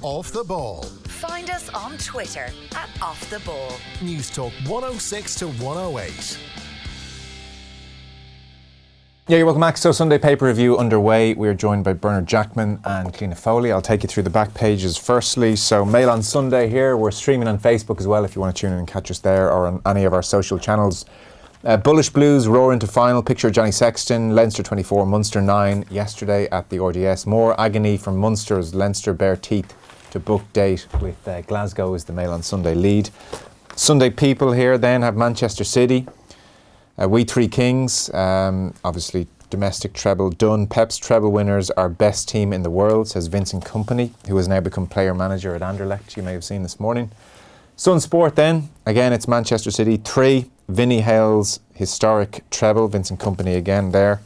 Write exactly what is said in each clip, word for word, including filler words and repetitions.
Off the Ball. Find us on Twitter at Off the Ball. News Talk one oh six to one oh eight. Yeah, you're welcome back. So Sunday paper review underway. We're joined by Bernard Jackman and Cliona Foley. I'll take you through the back pages firstly. So Mail on Sunday here. We're streaming on Facebook as well if you want to tune in and catch us there, or on any of our social channels. Uh, Bullish Blues roar into final. Picture of Johnny Sexton. Leinster twenty-four, Munster nine yesterday at the R D S. More agony from Munster as Leinster bare teeth to book date with uh, Glasgow as the Mail on Sunday lead. Sunday people here then have Manchester City. Uh, we Three Kings, um, obviously domestic treble done. Pep's treble winners, our best team in the world, says Vincent Kompany, who has now become player manager at Anderlecht, you may have seen this morning. Sun Sport then, again it's Manchester City three, Vinny Hale's historic treble, Vincent Kompany again there.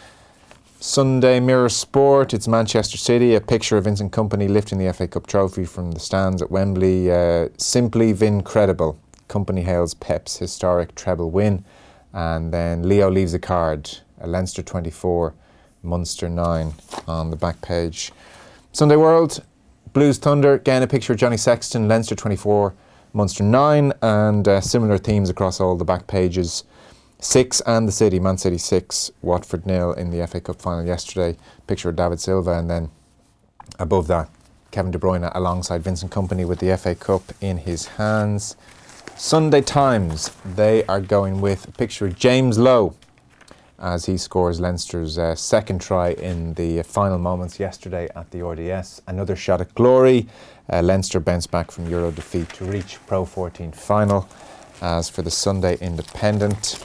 Sunday Mirror Sport, it's Manchester City, a picture of Vincent Kompany lifting the F A Cup trophy from the stands at Wembley. Uh, simply Vincredible, Kompany hails Pep's historic treble win. And then Leo leaves a card, a Leinster twenty-four, Munster nine on the back page. Sunday World, Blues Thunder, again a picture of Johnny Sexton, Leinster twenty-four, Munster nine, and uh, similar themes across all the back pages. Six and the City, Man City six, Watford nil in the F A Cup final yesterday. Picture of David Silva, and then above that, Kevin De Bruyne alongside Vincent Kompany with the F A Cup in his hands. Sunday Times, they are going with a picture of James Lowe as he scores Leinster's uh, second try in the final moments yesterday at the R D S. Another shot at glory. Uh, Leinster bounced back from Euro defeat to reach Pro fourteen final. As for the Sunday Independent,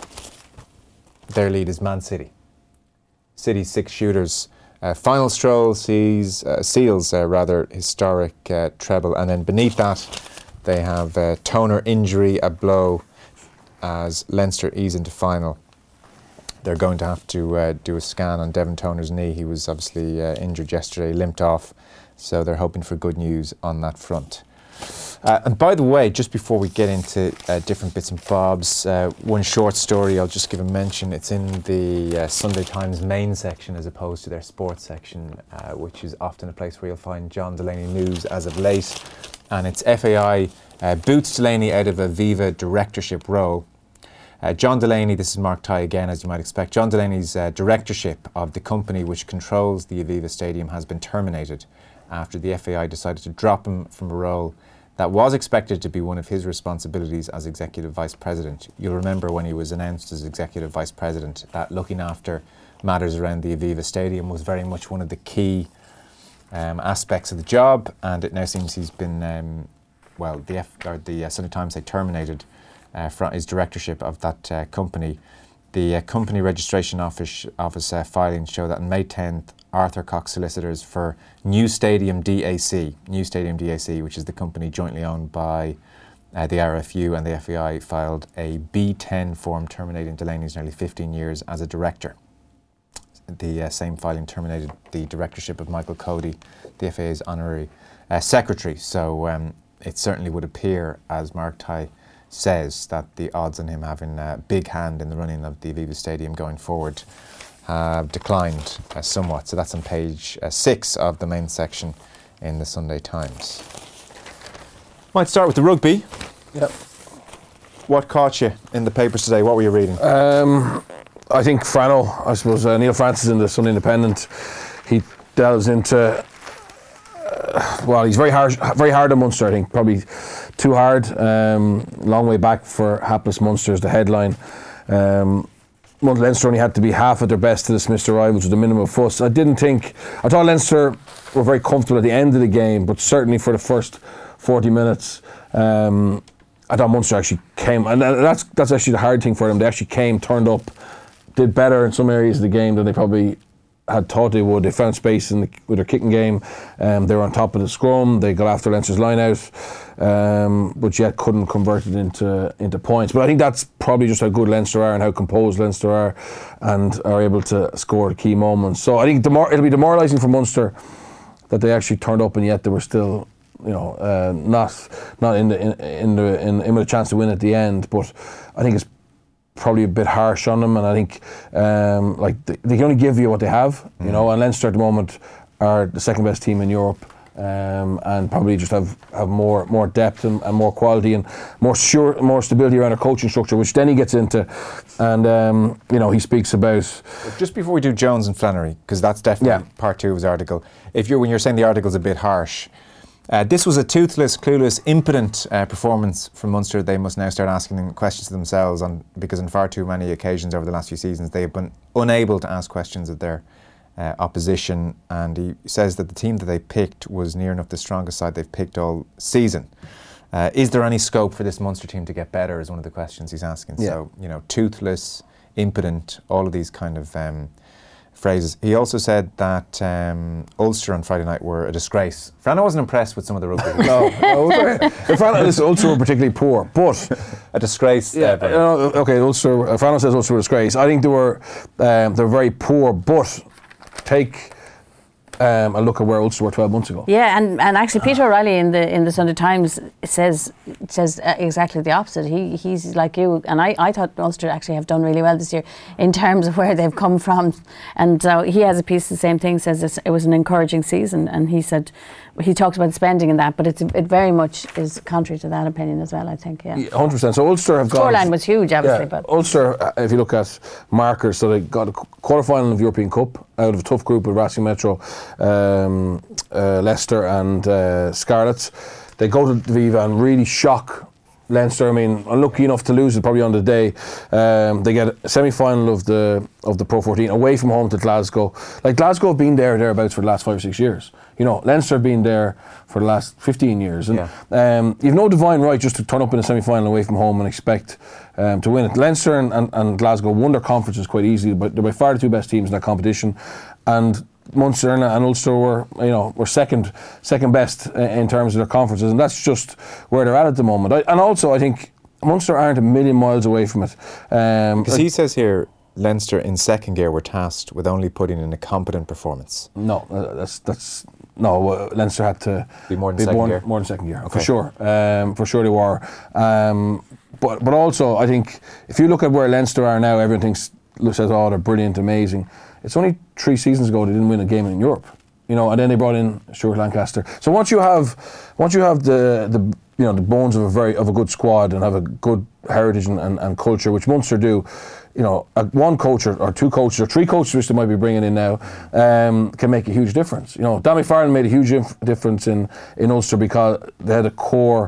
their lead is Man City. City's six shooters. Uh, final stroll sees, uh, seals uh, rather historic uh, treble, and then beneath that they have uh, Toner injury, a blow as Leinster ease into final. They're going to have to uh, do a scan on Devin Toner's knee. He was obviously uh, injured yesterday, limped off, so they're hoping for good news on that front. Uh, and by the way, just before we get into uh, different bits and bobs, uh, one short story I'll just give a mention. It's in the uh, Sunday Times main section as opposed to their sports section, uh, which is often a place where you'll find John Delaney news as of late. And it's F A I uh, boots Delaney out of a Aviva directorship role. Uh, John Delaney, this is Mark Tighe again, as you might expect. John Delaney's uh, directorship of the company which controls the Aviva Stadium has been terminated after the F A I decided to drop him from a role that was expected to be one of his responsibilities as Executive Vice President. You'll remember when he was announced as Executive Vice President that looking after matters around the Aviva Stadium was very much one of the key Um, aspects of the job, and it now seems he's been, um, well, the F, or the uh, Sunday Times say terminated uh, from his directorship of that uh, company. The uh, company registration office office uh, filings show that on May tenth, Arthur Cox Solicitors for New Stadium D A C, New Stadium D A C, which is the company jointly owned by uh, the R F U and the F A I, filed a B ten form terminating Delaney's nearly fifteen years as a director. The uh, same filing terminated the directorship of Michael Cody, the F A A's honorary uh, secretary. So um, it certainly would appear, as Mark Tighe says, that the odds on him having a big hand in the running of the Aviva Stadium going forward have declined uh, somewhat. So that's on page uh, six of the main section in the Sunday Times. Might start with the rugby. Yep. What caught you in the papers today? What were you reading? Um, I think Frano, I suppose uh, Neil Francis in the Sunday Independent, he delves into, uh, well, he's very hard, very hard on Munster, I think, probably too hard. Um, long way back for hapless Munster is the headline. Um, Leinster only had to be half at their best to dismiss their rivals with a minimum of fuss. I didn't think, I thought Leinster were very comfortable at the end of the game, but certainly for the first forty minutes, um, I thought Munster actually came, and that's that's actually the hard thing for them. They actually came, turned up, did better in some areas of the game than they probably had thought they would. They found space in the, with their kicking game. Um, they were on top of the scrum. They got after Leinster's line out, um, but yet couldn't convert it into into points. But I think that's probably just how good Leinster are and how composed Leinster are, and are able to score at key moments. So I think demor- it'll be demoralising for Munster that they actually turned up and yet they were still, you know, uh, not not in the in, in the in, in with a chance to win at the end. But I think it's probably a bit harsh on them, and I think um, like they, they can only give you what they have, you mm. know. And Leinster at the moment are the second best team in Europe, um, and probably just have, have more more depth and, and more quality and more sure more stability around a coaching structure, which then he gets into, and um, you know he speaks about. Just before we do Jones and Flannery, because that's definitely Yeah. part two of his article. If you're when you're saying the article's a bit harsh. Uh, this was a toothless, clueless, impotent uh, performance from Munster. They must now start asking them questions to themselves, on, because on far too many occasions over the last few seasons they have been unable to ask questions of their uh, opposition. And he says that the team that they picked was near enough the strongest side they've picked all season. Uh, is there any scope for this Munster team to get better, is one of the questions he's asking. Yeah. So, you know, toothless, impotent, all of these kind of um, phrases. He also said that um, Ulster on Friday night were a disgrace. Fran, I wasn't impressed with some of the rugby. no, no, the Fran this Ulster were particularly poor, but a disgrace. yeah, Uh, uh, okay, Ulster. Uh, Fran says Ulster were a disgrace. I think they were um, they're very poor, but take. Um, a look at where Ulster were twelve months ago. Yeah, and, and actually Peter O'Reilly in the in the Sunday Times says says uh, exactly the opposite. He he's like you, and I, I thought Ulster actually have done really well this year in terms of where they've come from. And so he has a piece the same thing, says it's, it was an encouraging season, and he said he talks about spending and that, but it's it very much is contrary to that opinion as well. I think yeah, one hundred percent. So Ulster have gone. Scoreline was huge, obviously, Yeah, but Ulster, uh, if you look at markers, so they got a quarter final of European Cup out of a tough group with Racing Metro, um, uh, Leicester and uh, Scarlets. They go to Viva and really shock Leinster. I mean, unlucky enough to lose it probably on the day. Um, they get a semi-final of the of the Pro fourteen away from home to Glasgow. Like Glasgow have been there thereabouts for the last five or six years. You know, Leinster have been there for the last fifteen years, and yeah. um, you've no divine right just to turn up in a semi-final away from home and expect um, to win it. Leinster and, and, and Glasgow won their conferences quite easily, but they're by far the two best teams in that competition, and Munster and, and Ulster were, you know, were second second best in terms of their conferences, and that's just where they're at at the moment. I, and also, I think Munster aren't a million miles away from it. Because um, he says here, Leinster in second gear were tasked with only putting in a competent performance. No, uh, that's that's no. Uh, Leinster had to be more than be second more, gear. More than second gear, Okay. for sure. Um, for sure they were. Um, but but also, I think if you look at where Leinster are now, everyone thinks looks says, oh, they're brilliant, amazing. It's only three seasons ago they didn't win a game in Europe, you know, and then they brought in Stuart Lancaster. So once you have, once you have the the you know the bones of a very of a good squad and have a good heritage and, and, and culture, which Munster do, you know, a, one coach or, or two coaches or three coaches, which they might be bringing in now, um, can make a huge difference. You know, Dan McFarlane made a huge inf- difference in in Ulster because they had a core.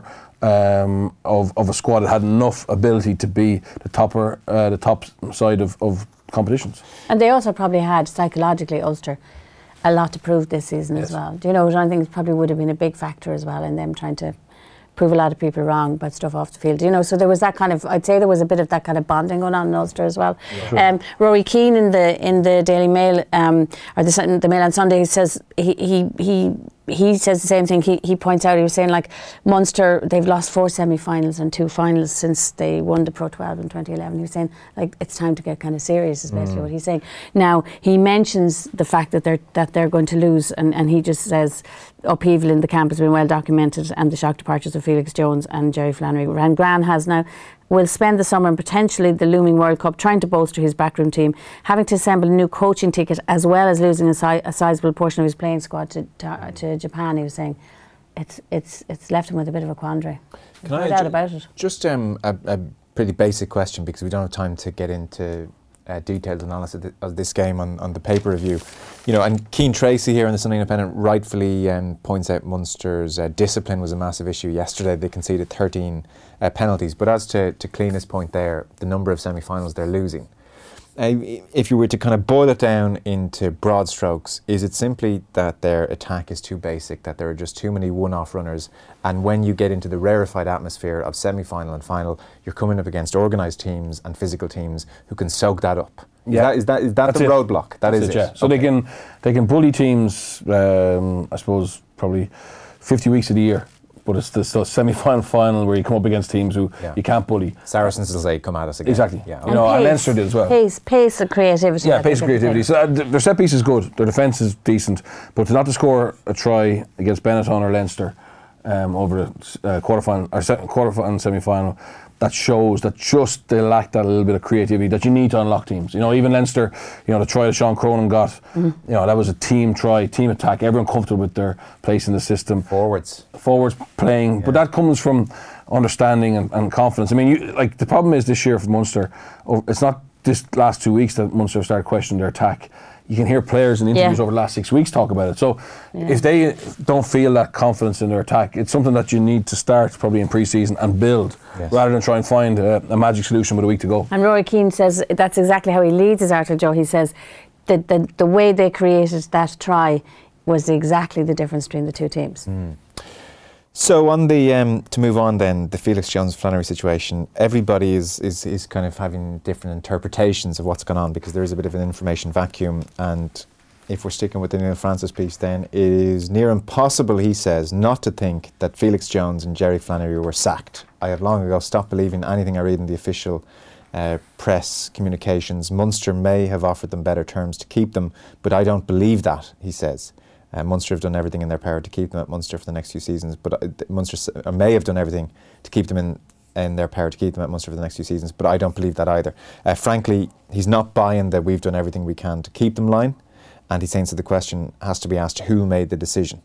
Um, of, of a squad that had enough ability to be the topper, uh, the top side of, of competitions. and they also probably had psychologically Ulster a lot to prove this season Yes. as well. Do you know? I think it probably would have been a big factor as well in them trying to prove a lot of people wrong about stuff off the field. You know, so there was that kind of, I'd say there was a bit of that kind of bonding going on in Ulster as well. Yeah. Um, Rory Keane in the in the Daily Mail um, or the, Sun- the Mail on Sunday, he says he he he. He says the same thing. He he points out, he was saying like Munster, they've lost four semi-finals and two finals since they won the Pro twelve in twenty eleven. He was saying like it's time to get kind of serious is basically mm. what he's saying. Now he mentions the fact that they're that they're going to lose, and, and he just says upheaval in the camp has been well documented, and the shock departures of Felix Jones and Jerry Flannery. Ryan Gran has now will spend the summer and potentially the looming World Cup trying to bolster his backroom team, having to assemble a new coaching ticket as well as losing a, si- a sizable portion of his playing squad to, to, to Japan. He was saying it's it's it's left him with a bit of a quandary. Can no I doubt ju- about it. Just um, a, a pretty basic question, because we don't have time to get into uh, detailed analysis of, th- of this game on, on the paper review. You know, and Keane Tracy here in the Sunday Independent rightfully um, points out Munster's uh, discipline was a massive issue yesterday. They conceded thirteen uh, penalties. But as to, to Cleana's point there, the number of semi-finals they're losing. Uh, if you were to kind of boil it down into broad strokes, is it simply that their attack is too basic, that there are just too many one-off runners, and when you get into the rarefied atmosphere of semi-final and final, you're coming up against organised teams and physical teams who can soak that up? Yeah. Is that, is that, is that That's the it. roadblock? That That's is it, it. yeah. So Okay. they can they can bully teams, um, I suppose, probably fifty weeks of the year. But it's this semi-final final where you come up against teams who Yeah. you can't bully. Saracens will say, come at us again. Exactly. Yeah. You know, and Leinster did as well. Pace, pace and creativity. Yeah, I pace think and is the creativity. thing. So uh, th- their set piece is good. Their defence is decent, but to not to score a try against Benetton or Leinster um, over the uh, quarterfinal or se- quarterfinal and semi-final. That shows that just they lack that little bit of creativity that you need to unlock teams. You know, even Leinster, you know, the try that Sean Cronin got, mm-hmm. you know, that was a team try, team attack. Everyone comfortable with their place in the system. Forwards, forwards playing, yeah. But that comes from understanding and, and confidence. I mean, you, like the problem is this year for Munster, it's not this last two weeks that Munster have started questioning their attack. You can hear players in interviews yeah. over the last six weeks talk about it. So yeah. if they don't feel that confidence in their attack, it's something that you need to start probably in pre-season and build yes. rather than try and find a, a magic solution with a week to go. And Rory Keane says that's exactly how he leads his article, Joe. He says that the, the way they created that try was exactly the difference between the two teams. Mm. So on the um, to move on then, the Felix Jones-Flannery situation, everybody is, is is kind of having different interpretations of what's going on because there is a bit of an information vacuum. And if we're sticking with the Neil Francis piece, then it is near impossible, he says, not to think that Felix Jones and Gerry Flannery were sacked. I have long ago stopped believing anything I read in the official uh, press communications. Munster may have offered them better terms to keep them, but I don't believe that, he says. Uh, Munster have done everything in their power to keep them at Munster for the next few seasons, but uh, Munster uh, may have done everything to keep them in, in their power to keep them at Munster for the next few seasons, but I don't believe that either. Uh, frankly, he's not buying that we've done everything we can to keep them line, and he's saying so the question has to be asked, who made the decision?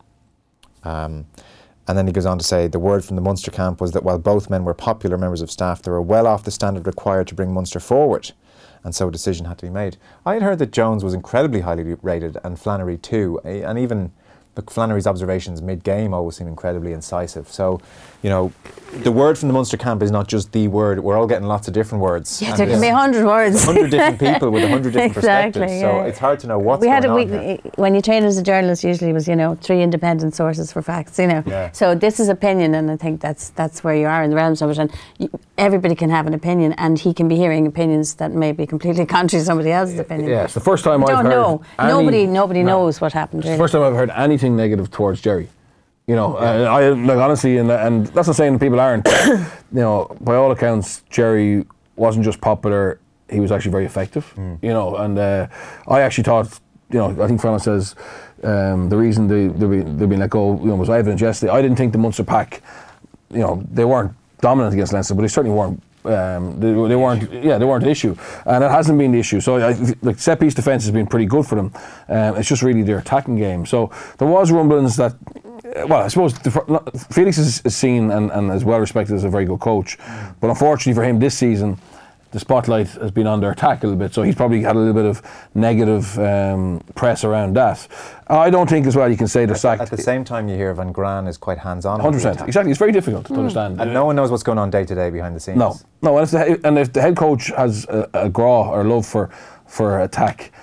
Um, and then he goes on to say, the word from the Munster camp was that while both men were popular members of staff, they were well off the standard required to bring Munster forward. And so a decision had to be made. I had heard that Jones was incredibly highly rated and Flannery too, and even look, Flannery's observations mid-game always seem incredibly incisive. So, you know, the word from the Munster camp is not just the word. We're all getting lots of different words. Yeah, there can be a hundred words. A hundred different people with a hundred different exactly, perspectives. yeah. So it's hard to know what's we going had a, on we, here. When you train as a journalist, usually was, you know, three independent sources for facts, you know. Yeah. So this is opinion, and I think that's that's where you are in the realms of it. And you, everybody can have an opinion, and he can be hearing opinions that may be completely contrary to somebody else's opinion. Yeah, it's the first time we I've don't heard know. Any, nobody nobody no. knows what happened. It's really. the first time I've heard anything negative towards Gerry. You know, uh, I like honestly, and, and that's not saying that people aren't. You know, by all accounts, Gerry wasn't just popular; he was actually very effective. Mm. You know, and uh, I actually thought, you know, I think Fernand says um, the reason they they've been, they been let go, you know, was evident yesterday. I didn't think the Munster pack, you know, they weren't dominant against Leinster, but they certainly weren't. Um, they, they weren't, yeah, they weren't an issue, and it hasn't been the issue. So, I, like set piece defence has been pretty good for them. Um, it's just really their attacking game. So there was rumblings that. Well, I suppose the, Felix is, is seen and, and is well respected as a very good coach, mm. but unfortunately for him this season, the spotlight has been on their attack a little bit, so he's probably had a little bit of negative um, press around that. I don't think as well you can say they're sacked. At the same time, you hear Van Graan is quite hands-on. one hundred percent, exactly. It's very difficult to mm. understand. And no one knows what's going on day to day behind the scenes. No, no. And if the, and if the head coach has a, a graw or love for for attack,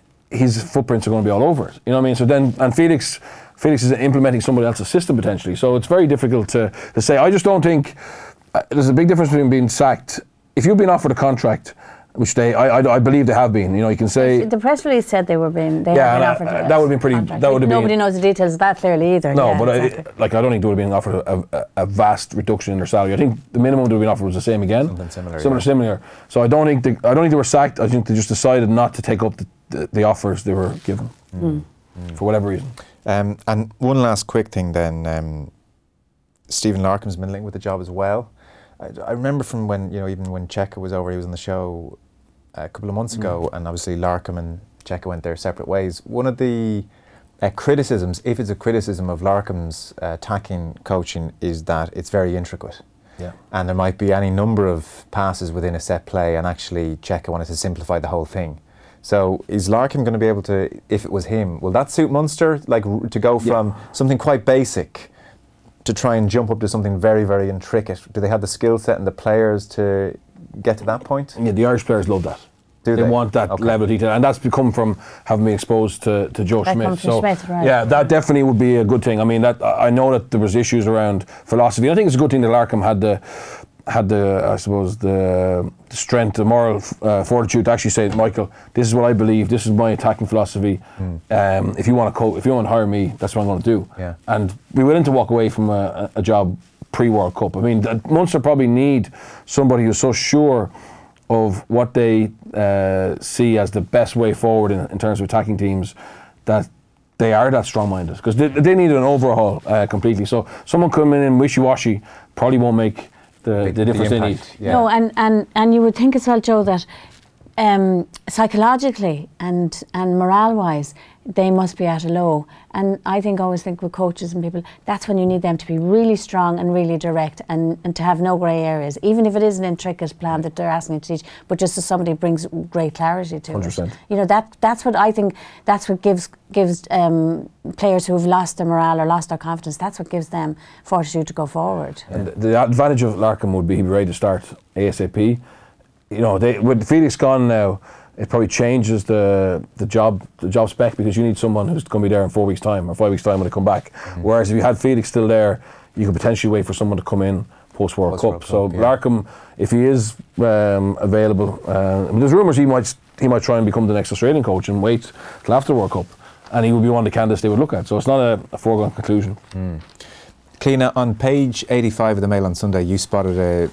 his footprints are going to be all over it. You know what I mean? So then, and Felix. Felix is implementing somebody else's system potentially, so it's very difficult to, to say. I just don't think uh, there's a big difference between being sacked. If you've been offered a contract, which they, I, I, I believe they have been. You know, you can say the press release said they were being, they yeah, had been offered. Uh, that would have been pretty. Contract. That would have been. Nobody knows the details of that clearly either. No, yeah, but exactly. I, like I don't think they would have been offered a, a, a vast reduction in their salary. I think the minimum they would have been offered was the same again. Something similar. Similar, yeah. similar. So I don't think they, I don't think they were sacked. I think they just decided not to take up the, the, the offers they were given mm. Mm. for whatever reason. Um, and one last quick thing then, um, Stephen Larkham's been linked with the job as well. I, I remember from when, you know, even when Cheika was over, he was on the show a couple of months mm. ago, and obviously Larkham and Cheika went their separate ways. One of the uh, criticisms, if it's a criticism of Larkham's uh, attacking coaching, is that it's very intricate. Yeah. And there might be any number of passes within a set play, and actually Cheika wanted to simplify the whole thing. So is Larkham going to be able to, if it was him, will that suit Munster? Like r- to go from yeah. something quite basic to try and jump up to something very, very intricate? Do they have the skill set and the players to get to that point? Yeah, the Irish players love that. Do they, they want that okay. level of detail, and that's become from having been exposed to, to Joe that Schmidt. So Schmidt, right. yeah, that definitely would be a good thing. I mean, that I know that there was issues around philosophy. I think it's a good thing that Larkham had the had the I suppose the, the strength, the moral uh, fortitude to actually say, Michael, this is what I believe. This is my attacking philosophy. Mm. Um, if you want to co- if you want to hire me, that's what I'm going to do. Yeah. And be willing to walk away from a, a job pre-World Cup. I mean, Munster probably need somebody who's so sure of what they uh, see as the best way forward in, in terms of attacking teams, that they are that strong-minded because they, they need an overhaul uh, completely. So someone coming in wishy-washy probably won't make the, the difference the they need. impact, yeah. No, and, and, and you would think as well, Joe, that um, psychologically and and morale-wise, they must be at a low. And I think, always think with coaches and people, that's when you need them to be really strong and really direct and, and to have no grey areas, even if it is an intricate plan that they're asking you to teach, but just as somebody brings great clarity to one hundred percent. it. You know, that that's what I think, that's what gives gives um, players who have lost their morale or lost their confidence, that's what gives them fortitude to go forward. And the, the advantage of Larkham would be he'd be ready to start ASAP. You know, they, with Felix gone now, it probably changes the the job the job spec because you need someone who's going to be there in four weeks' time or five weeks' time when they come back. Mm-hmm. Whereas if you had Felix still there, you could potentially wait for someone to come in post World Cup. World So Cup, yeah. Larkham, if he is um, available, uh, I mean, there's rumours he might he might try and become the next Australian coach and wait till after the World Cup, and he would be one of the candidates they would look at. So it's not a, a foregone conclusion. Mm. Cliona, on page eighty-five of the Mail on Sunday, you spotted a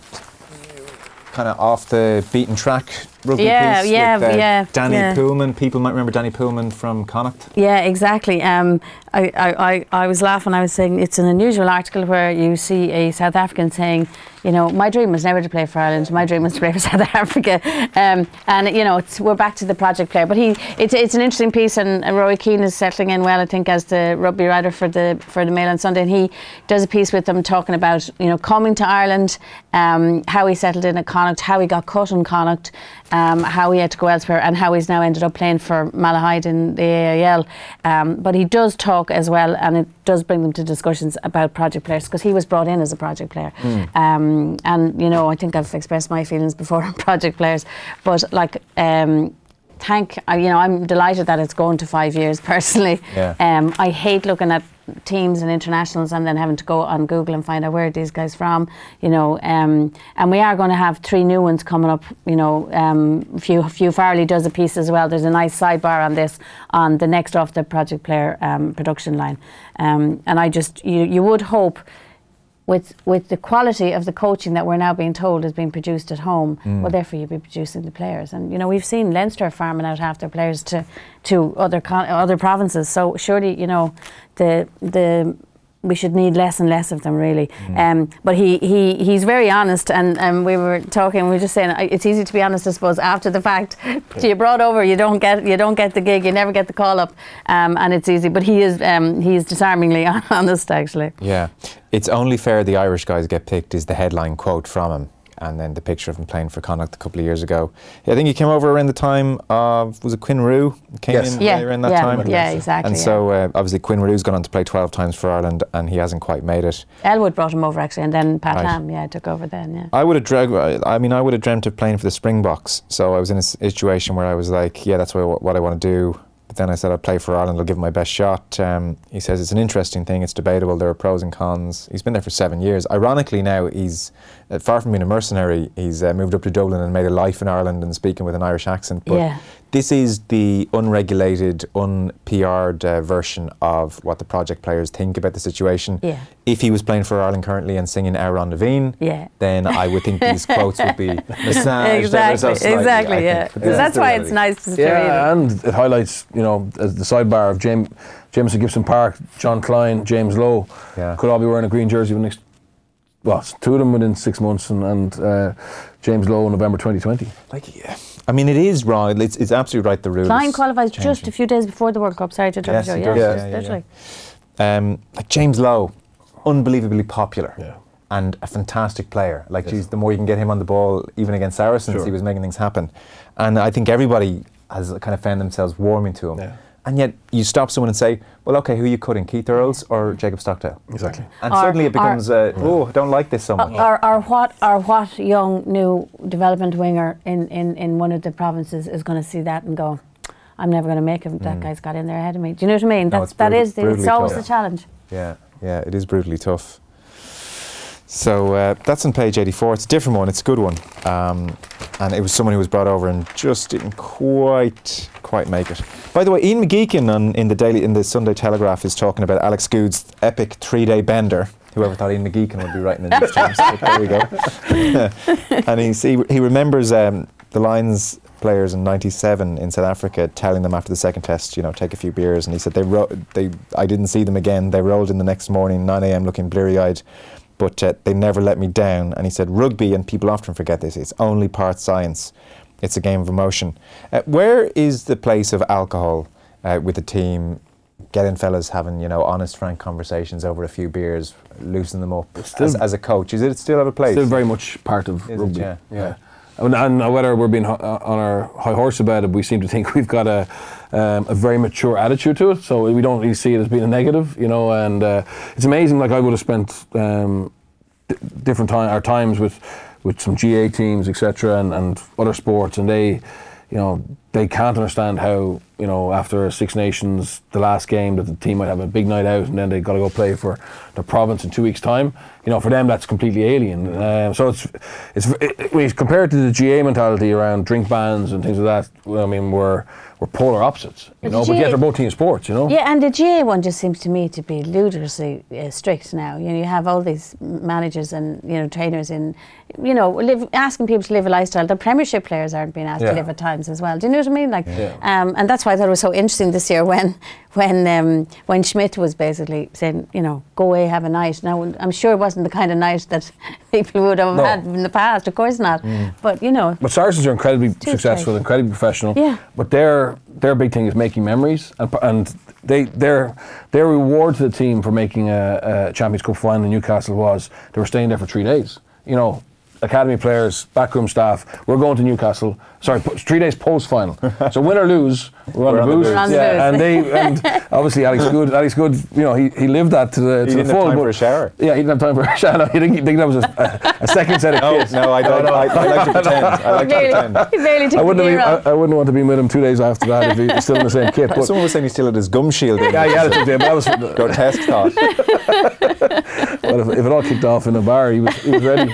kind of off the beaten track rugby Yeah, piece yeah, with uh, yeah, Danny yeah. Poolman. People might remember Danny Poolman from Connacht. Yeah, exactly. Um, I, I, I, I was laughing. I was saying it's an unusual article where you see a South African saying, you know, my dream was never to play for Ireland. My dream was to play for South Africa. Um, and you know, it's, we're back to the project player. But he, it's, it's an interesting piece, and, and Rory Keane is settling in well, I think, as the rugby writer for the for the Mail on Sunday. And he does a piece with them talking about, you know, coming to Ireland, um, how he settled in at Connacht, how he got cut in Connacht, um, how he had to go elsewhere, and how he's now ended up playing for Malahide in the A I L. Um, but he does talk as well, and it does bring them to discussions about project players, because he was brought in as a project player. Mm. Um, and, you know, I think I've expressed my feelings before on project players, but like, um, thank, uh, you know, I'm delighted that it's going to five years personally. Yeah. Um, I hate looking at teams and internationals and then having to go on Google and find out where are these guys from, you know, um, and we are going to have three new ones coming up, you know. um, Hugh, Hugh Farley does a piece as well. There's a nice sidebar on this on the next off the project player um, production line, um, and I just, you, you would hope with with the quality of the coaching that we're now being told is being produced at home, mm. well, therefore you'll be producing the players. And, you know, we've seen Leinster farming out half their players to to other con- other provinces, so surely, you know, the the we should need less and less of them, really. Mm. Um, but he, he he's very honest, and um, we were talking. We were just saying it's easy to be honest, I suppose, after the fact. So you're brought over, you don't get you don't get the gig, you never get the call up, um, and it's easy. But he is um, he is disarmingly honest, actually. Yeah, it's only fair the Irish guys get picked is the headline quote from him. And then the picture of him playing for Connacht a couple of years ago. I think he came over around the time of, was it Quinn Roux? Came yes. in yeah, around that yeah, time. Yeah, exactly. And yeah. so uh, obviously Quinn Roux's gone on to play twelve times for Ireland, and he hasn't quite made it. Elwood brought him over, actually, and then Pat Right. Lam, yeah, took over then, yeah. I would have dreamt, I mean, I would have dreamt of playing for the Springboks. So I was in a situation where I was like, yeah, that's what, what I want to do. But then I said I'd play for Ireland, I'll give it my best shot. Um, he says it's an interesting thing, it's debatable, there are pros and cons. He's been there for seven years. Ironically now, he's, uh, far from being a mercenary, he's uh, moved up to Dublin and made a life in Ireland and speaking with an Irish accent. But Yeah. this is the unregulated, un-P R'd uh, version of what the project players think about the situation. Yeah. If he was playing for Ireland currently and singing Aaron Levine, Yeah. then I would think these quotes would be massaged Exactly, ever so slightly, exactly, I yeah. think. But this is That's the why reality. it's nice to Yeah, read. and it highlights, you know, as the sidebar of James, Jameson Gibson Park, John Klein, James Lowe, Yeah. could all be wearing a green jersey for next. Well, two of them within six months, and, and uh, James Lowe in November twenty twenty. Like, yeah. I mean, it is wrong. It's, it's absolutely right. The rules. Klein qualifies changing. just a few days before the World Cup. Sorry to interrupt Yes, you. he does, Yeah, yeah, just yeah, literally. Um, like James Lowe, unbelievably popular. Yeah. And a fantastic player. Like, geez, the more you can get him on the ball, even against Saracens, Sure. he was making things happen. And I think everybody has kind of found themselves warming to him. Yeah. And yet, you stop someone and say, well, okay, who are you cutting, Keith Earls or Jacob Stockdale? Exactly. And Or- suddenly it becomes, or- uh, oh, I don't like this so much. Or, or what? Or what young new development winger in, in, in one of the provinces is going to see that and go, I'm never going to make it. That guy's got in there ahead of me. Do you know what I mean? No, That's it's that brutal- is the, it's brutally always tough. the challenge. Yeah, yeah, it is brutally tough. So uh, that's on page eighty-four. It's a different one. It's a good one, um, and it was someone who was brought over and just didn't quite, quite make it. By the way, Ian McGeechan on, in the daily in the Sunday Telegraph is talking about Alex Good's epic three-day bender. Whoever thought Ian McGeechan would be writing in these terms? But there we go. And he's, he he remembers um, the lines players in ninety-seven in South Africa, telling them after the second test, you know, take a few beers, and he said they ro- they I didn't see them again. They rolled in the next morning, nine a.m. looking bleary-eyed, but uh, they never let me down. And he said rugby, and people often forget this, it's only part science. It's a game of emotion. Uh, where is the place of alcohol uh, with the team? Getting fellas having, you know, honest, frank conversations over a few beers, loosen them up as, as a coach. Is it still have a place? Still very much part of Is rugby. It? Yeah. yeah. And, and whether we're being ho- on our high horse about it, we seem to think we've got a um, a very mature attitude to it. So we don't really see it as being a negative, you know. And uh, it's amazing. Like I would have spent um, d- different time, our times with with some G A teams, et cetera, and, and other sports, and they, you know, they can't understand how, you know, after Six Nations, the last game, that the team might have a big night out and then they've got to go play for the province in two weeks' time. You know, for them that's completely alien. Um, so it's it's it, it, compared to the G A mentality around drink bans and things like that. Well, I mean, we're we're polar opposites, you But know. the But yet G A they're both team sports, you know. Yeah, and the G A one just seems to me to be ludicrously uh, strict now. You know, you have all these managers and, you know, trainers in, you know, live, asking people to live a lifestyle. The Premiership players aren't being asked Yeah. to live at times as well. Do you know what I mean? Like, Yeah. um, and that's why I thought it was so interesting this year when, when, um, when Schmidt was basically saying, you know, go away, have a night. Now, I'm sure it wasn't the kind of night that people would have No. had in the past. Of course not. But you know, But Saracens are incredibly Too successful, straight. incredibly professional. Yeah. But their their big thing is making memories, and and they their their reward to the team for making a, a Champions Cup final in Newcastle was they were staying there for three days. You know, academy players, backroom staff, we're going to Newcastle. Sorry, po- three days post final. So win or lose, we're on We're the on the booze. booze. We're on the Yeah, booze. and they and obviously Alex Good, Alex Good, you know, he, he lived that to the He to didn't the have full. time but- for a shower. Yeah, he didn't have time for a shower. No, he didn't think that was a, a, a second set of No, kids. no, I, I, I, I like to pretend. I like to barely, pretend. he barely took I wouldn't, the have gear been, off. I, I wouldn't want to be with him two days after that if he was still in the same kit. But Someone was saying he still had his gum shield in. yeah, yeah, that's okay, but that was Grotesque thought. well, if, if it all kicked off in a bar, he was he was ready.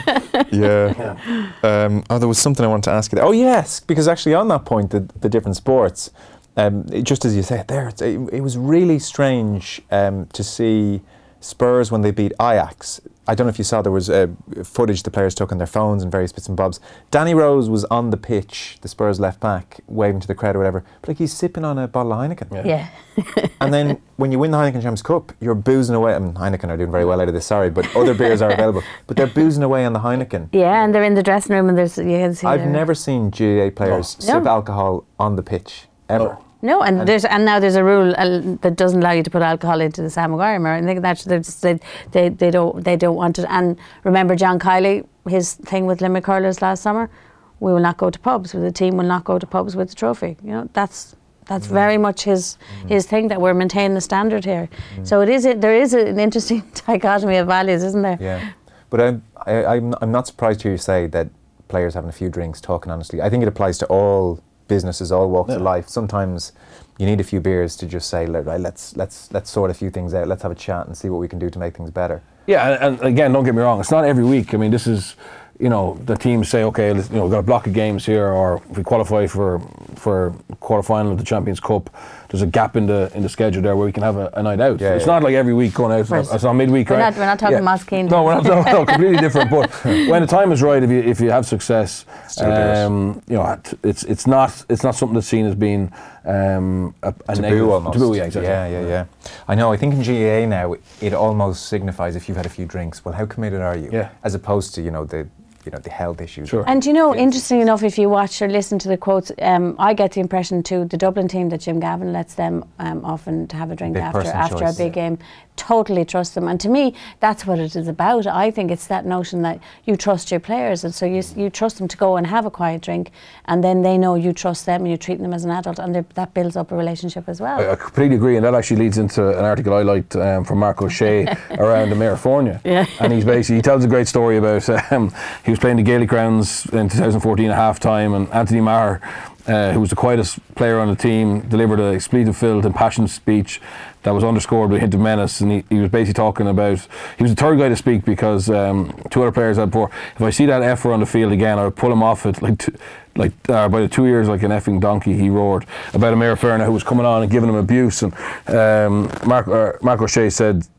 Yeah. Um, oh, there was something I wanted to ask you there. Oh, yes, because actually on that point, the, the different sports, um, it, just as you said there, it's, it, it was really strange um, to see Spurs when they beat Ajax. I don't know if you saw, there was uh, footage the players took on their phones and various bits and bobs. Danny Rose was on the pitch, the Spurs left back, waving to the crowd or whatever, but like he's sipping on a bottle of Heineken. Yeah. Yeah. And then when you win the Heineken Champions Cup, you're boozing away. I mean, Heineken are doing very well out of this, sorry, but other beers are available. But they're boozing away on the Heineken. Yeah, and they're in the dressing room and there's, you can see I've they're- never seen G A A players No. sip No. alcohol on the pitch, ever. No, and, there's and now there's a rule uh, that doesn't allow you to put alcohol into the Sam Maguire mirror. I think that they, they they don't they don't want it. And remember John Kiley, his thing with Limerick Hurlers last summer, we will not go to pubs. The team will not go to pubs with the trophy. You know, that's that's very much his his thing, that we're maintaining the standard here. So it is a, there is an interesting dichotomy of values, isn't there? Yeah, but I'm I, I'm I'm not surprised to hear you say that players having a few drinks, talking honestly. I think it applies to all businesses, all walks Yeah. of life. Sometimes you need a few beers to just say, right, let's let's let's sort a few things out. Let's have a chat and see what we can do to make things better. Yeah, and, and again, don't get me wrong, it's not every week. I mean, this is, you know, the teams say, okay, let's, you know, we've got a block of games here, or if we qualify for for quarter final of the Champions Cup, there's a gap in the in the schedule there where we can have a, a night out. Yeah, it's yeah. not like every week going out. It's not, it's not midweek, We're right? not- we're not talking Moss Keane. No, we're not. No, no, completely different. But when the time is right, if you if you have success, Still do it. um, you know, it's it's not it's not something that's seen as being um, a, a Taboo negative. almost. Taboo, yeah, exactly. Yeah, yeah, yeah. I know. I think in G A A now it almost signifies if you've had a few drinks. Well, how committed are you? Yeah. As opposed to you know the you know the health issues. Sure. And you know, interesting enough, if you watch or listen to the quotes, um, I get the impression too, the Dublin team, that Jim Gavin lets them um, often to have a drink Big after personal after choice. a big game. Totally trust them, and to me, that's what it is about. I think it's that notion that you trust your players, and so you you trust them to go and have a quiet drink, and then they know you trust them and you treat them as an adult, and they're- that builds up a relationship as well. I, I completely agree, and that actually leads into an article I liked um, from Mark O'Shea around the Mayor Fornia. Yeah. And he's basically, he tells a great story about um, he was playing the Gaelic rounds in two thousand fourteen at half time, and Anthony Maher, uh, who was the quietest player on the team, delivered a expletive-filled, impassioned speech that was underscored with a hint of menace, and he, he was basically talking about, he was the third guy to speak because um, two other players had before, if I see that effer on the field again, I would pull him off it like t- like uh, by the two years like an effing donkey, he roared about Amir Ferna who was coming on and giving him abuse. And um, Mark, uh, Mark O'Shea said, like,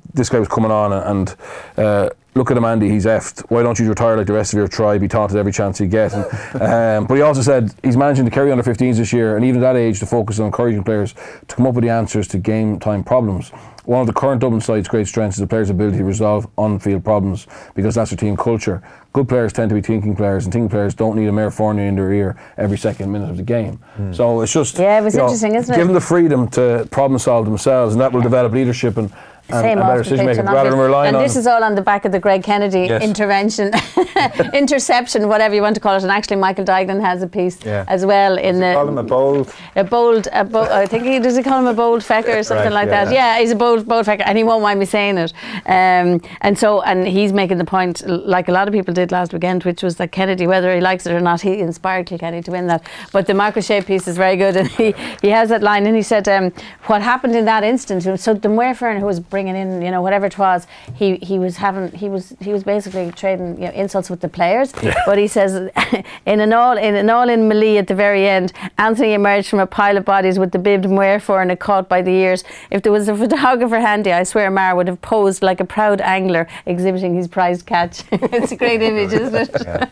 this guy was coming on and uh, look at him, Andy, he's effed. Why don't you retire like the rest of your tribe? He taunted every chance he get. And, um, but he also said he's managing to carry under fifteens this year, and even at that age to focus on encouraging players to come up with the answers to game time problems. One of the current Dublin side's great strengths is the players' ability to resolve on-field problems, because that's their team culture. Good players tend to be thinking players, and thinking players don't need a Mayor Fournier in their ear every second minute of the game. Mm. So it's just yeah, it was you know, interesting, isn't it? Give them the freedom to problem solve themselves, and that will develop leadership and And, and better decision making rather than relying and on. And this is all on the back of the Greg Kennedy yes. intervention, interception, whatever you want to call it. And actually, Michael Dignan has a piece yeah. as well. In does he the call him a bold, a bold, a bo- I think he does. He call him a bold fecker or something right, like yeah, that. yeah. Yeah, he's a bold, bold fecker, and he won't mind me saying it. Um, and so, and he's making the point, like a lot of people did last weekend, which was that Kennedy, whether he likes it or not, he inspired Kilkenny to win that. But the Mark O'Shea piece is very good, and he he has that line, and he said, um, what happened in that instance? So the Mayor Fournier, who was bringing in, you know, whatever it was, he he was having he was he was basically trading, you know, insults with the players. Yeah. But he says in an all in an all in melee at the very end, Anthony emerged from a pile of bodies with the bibbed Mayor Fournier caught by the ears. If there was a photographer handy, I swear Mar would have posed like a proud angler exhibiting his prized catch. It's a great image, isn't it? Yeah.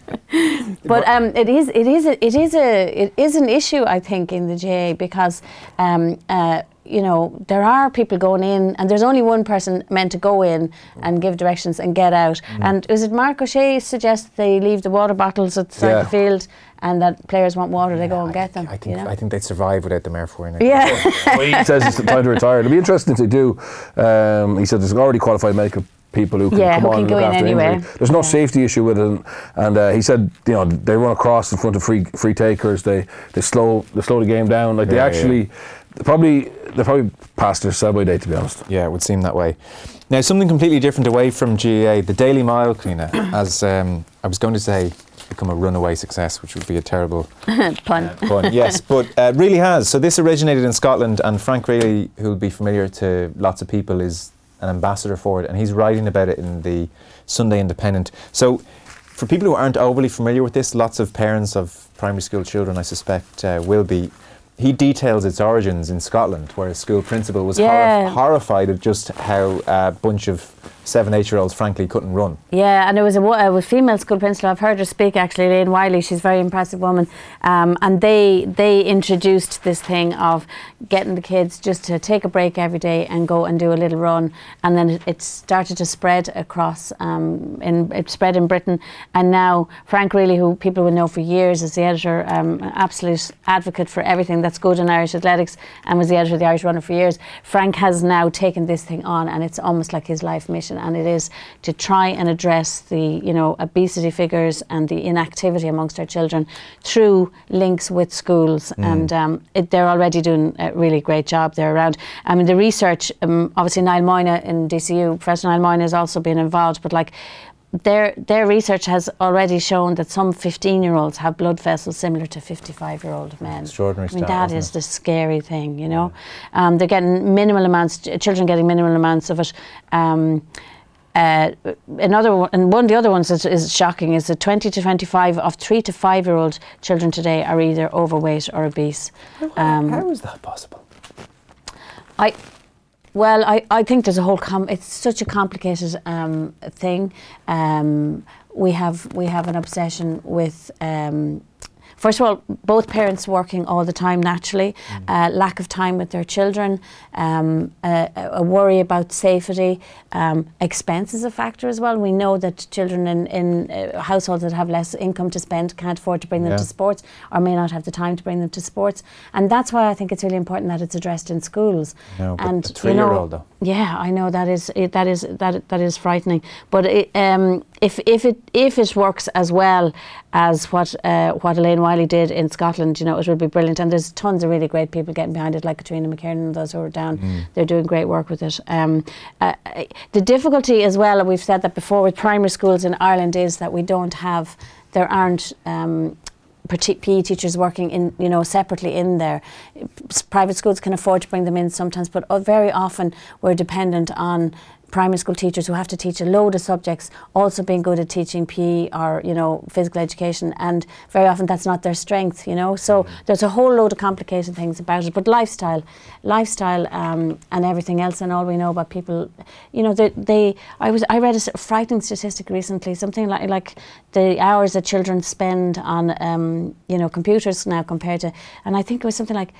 But um, it is it is a, it is a it is an issue, I think, in the J A, because um, uh, you know, there are people going in, and there's only one person meant to go in and give directions and get out. Mm. And is it Mark O'Shea suggests they leave the water bottles at the side yeah. of the field, and that players want water, they yeah, go and I get think, them. I think you know? I think they'd survive without the Mayor Fournier. Yeah. Well, he says it's the time to retire. It'll be interesting if they do. Um, he said there's already qualified medical people who can yeah, come who on can and go look in after anyway. injury. There's no yeah. safety issue with it, and, and uh, he said, you know, they run across in front of free free takers. They they slow they slow the game down. Like yeah, they actually yeah. they probably they probably passed their sell-by date, to be honest. Yeah, it would seem that way. Now, something completely different away from G A A, the Daily Mile, Cliona, as um, I was going to say, become a runaway success, which would be a terrible pun. Uh, pun. Yes, but uh, really has. So this originated in Scotland, and Frank Reilly, who'll be familiar to lots of people, is an ambassador for it, and he's writing about it in the Sunday Independent. So for people who aren't overly familiar with this, lots of parents of primary school children, I suspect, uh, will be. He details its origins in Scotland, where a school principal was yeah. horri- horrified at just how a bunch of seven, eight-year-olds frankly couldn't run. Yeah, and there was a, a female school principal. I've heard her speak actually, Elaine Wiley. She's a very impressive woman, um, and they they introduced this thing of getting the kids just to take a break every day and go and do a little run, and then it, it started to spread across. Um, in it spread in Britain, and now Frank Reilly, who people will know for years, is the editor, um, an absolute advocate for everything that's good in Irish athletics, and was the editor of the Irish Runner for years. Frank has now taken this thing on, and it's almost like his life mission. And it is to try and address the, you know, obesity figures and the inactivity amongst our children through links with schools. Mm. And um, it, they're already doing a really great job there around. I mean, the research, um, obviously Niall Moyna in D C U, Professor Niall Moyna has also been involved, but like their their research has already shown that some fifteen-year-olds have blood vessels similar to fifty-five-year-old men. Extraordinary I mean, stuff, that is it? the scary thing, you know. Yeah. Um, they're getting minimal amounts, children getting minimal amounts of it. Um, Uh, another one, and one of the other ones that is shocking is that twenty to twenty-five of three to five year old children today are either overweight or obese. Um, How is that possible? I, well, I, I think there's a whole. Com- it's such a complicated um, thing. Um, we have we have an obsession with. Um, First of all, both parents working all the time naturally, mm. uh, lack of time with their children, um, a, a worry about safety, um, expense is a factor as well. We know that children in, in uh, households that have less income to spend can't afford to bring them yeah. to sports, or may not have the time to bring them to sports. And that's why I think it's really important that it's addressed in schools. No, but and a three-year-old though. Yeah, I know that is it, that is that that is frightening. But it, um, if if it if it works as well as what uh, what Elaine Wiley did in Scotland, you know, it would be brilliant. And there's tons of really great people getting behind it, like Katrina McKiernan and those who are down. Mm. They're doing great work with it. Um, uh, the difficulty as well, and we've said that before, with primary schools in Ireland is that we don't have, there aren't um, P E teachers working in, you know, separately in there. Private schools can afford to bring them in sometimes, but very often we're dependent on primary school teachers who have to teach a load of subjects also being good at teaching P E or, you know, physical education, and very often that's not their strength, you know. So mm. there's a whole load of complicated things about it. But lifestyle, lifestyle um, and everything else, and all we know about people, you know, they, they I was I read a frightening statistic recently, something like like the hours that children spend on, um, you know, computers now compared to, and I think it was something like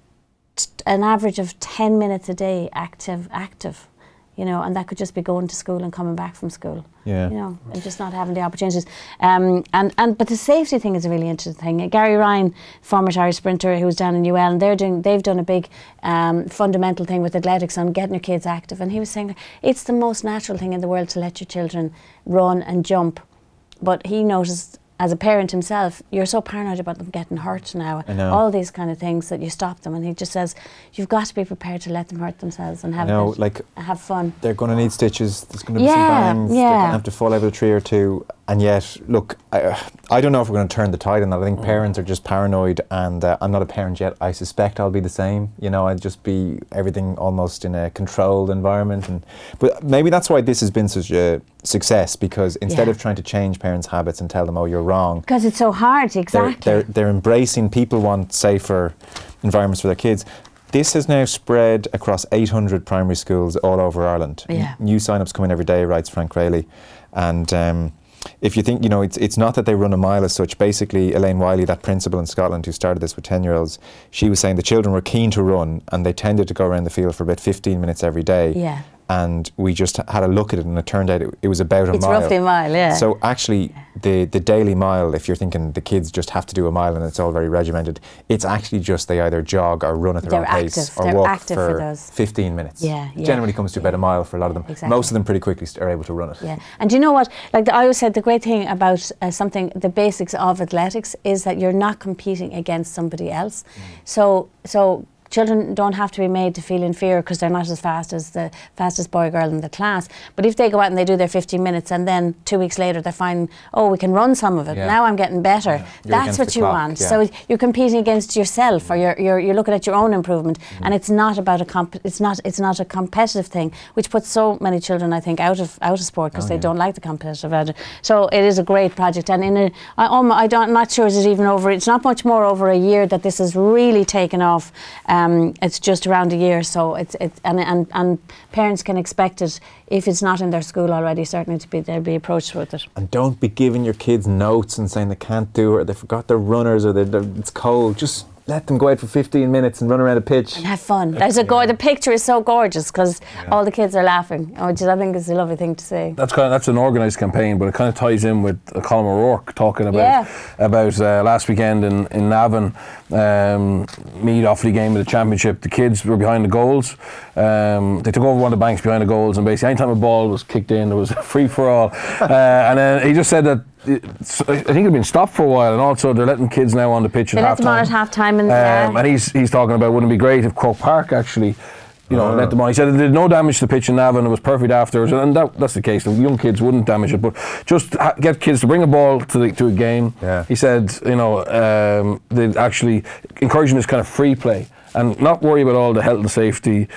t- an average of ten minutes a day active, active. You know, and that could just be going to school and coming back from school. Yeah. You know, and just not having the opportunities. Um, and, and but the safety thing is a really interesting thing. Uh, Gary Ryan, former Irish sprinter who was down in U L, and they're doing, they've done a big um, fundamental thing with athletics on getting your kids active. And he was saying it's the most natural thing in the world to let your children run and jump. But he noticed, as a parent himself, you're so paranoid about them getting hurt now. I know. All these kind of things that you stop them, and he just says you've got to be prepared to let them hurt themselves and have I know, it, like, have fun. They're going to need stitches. There's going to be Yeah, some bangs. They're yeah. going to have to fall out of a tree or two. And yet, look, I, I don't know if we're going to turn the tide on that. I think parents are just paranoid, and uh, I'm not a parent yet. I suspect I'll be the same. You know, I'd just be everything almost in a controlled environment. And but maybe that's why this has been such a success, because instead Yeah. of trying to change parents' habits and tell them, oh, you're wrong, Because it's so hard, exactly. they're, they're, they're embracing, people want safer environments for their kids. This has now spread across eight hundred primary schools all over Ireland. Yeah. N- new sign-ups come in every day, writes Frank Rayleigh. And um, if you think, you know, it's it's not that they run a mile as such. Basically, Elaine Wiley, that principal in Scotland who started this with ten-year-olds, she was saying the children were keen to run, and they tended to go around the field for about fifteen minutes every day. Yeah. And we just had a look at it, and it turned out it, it was about a It's mile. roughly a mile, yeah. So actually, the the daily mile, if you're thinking the kids just have to do a mile and it's all very regimented, it's actually just they either jog or run at their They're own pace active. or They're walk active for those. fifteen minutes. Yeah, It yeah, generally comes to about a mile for a lot of them. Exactly. Most of them pretty quickly st- are able to run it. Yeah, and do you know what? Like the, I always said, the great thing about uh, something, the basics of athletics, is that you're not competing against somebody else. Mm. So, so. Children don't have to be made to feel inferior because they're not as fast as the fastest boy or girl in the class. But if they go out and they do their fifteen minutes and then two weeks later they find, oh, we can run some of it. Yeah. Now I'm getting better. Yeah. You're That's against what the you clock, want. yeah. So you're competing against yourself, or you're you're, you're looking at your own improvement. Mm. And it's not about a comp- it's not it's not a competitive thing, which puts so many children, I think, out of out of sport because Oh, they yeah. don't like the competitive edge. So it is a great project, and in a, I, um, I don't, I'm not sure is it even over. It's not much more over a year that this has really taken off. Um, it's just around a year, so it's it's and, and and parents can expect it, if it's not in their school already, certainly to be they'll be approached with it. And don't be giving your kids notes and saying they can't do it, or they forgot their runners, or they're, they're, it's cold. Just let them go out for fifteen minutes and run around a pitch. And have fun. There's a go- the picture is so gorgeous because yeah. all the kids are laughing, which I think is a lovely thing to see. That's kind of, that's an organised campaign, but it kind of ties in with uh, Colin O'Rourke talking about Yeah. about uh, last weekend in in Navan, um, Meath Offaly game of the championship. The kids were behind the goals. Um, they took over one of the banks behind the goals, and basically anytime a ball was kicked in, there was a free for all. uh, and then he just said that. It's, I think it'd been stopped for a while, and also they're letting kids now on the pitch They at let half them on time. at half time, and, Um, uh, and he's he's talking about wouldn't it be great if Croke Park actually, you know, Oh. let them on. He said it did no damage to the pitch in Navan, it was perfect afterwards, and that, that's the case. The young kids wouldn't damage it, but just ha- get kids to bring a ball to the, to a game. Yeah. He said, you know, um, they actually encouraging this kind of free play and not worry about all the health and safety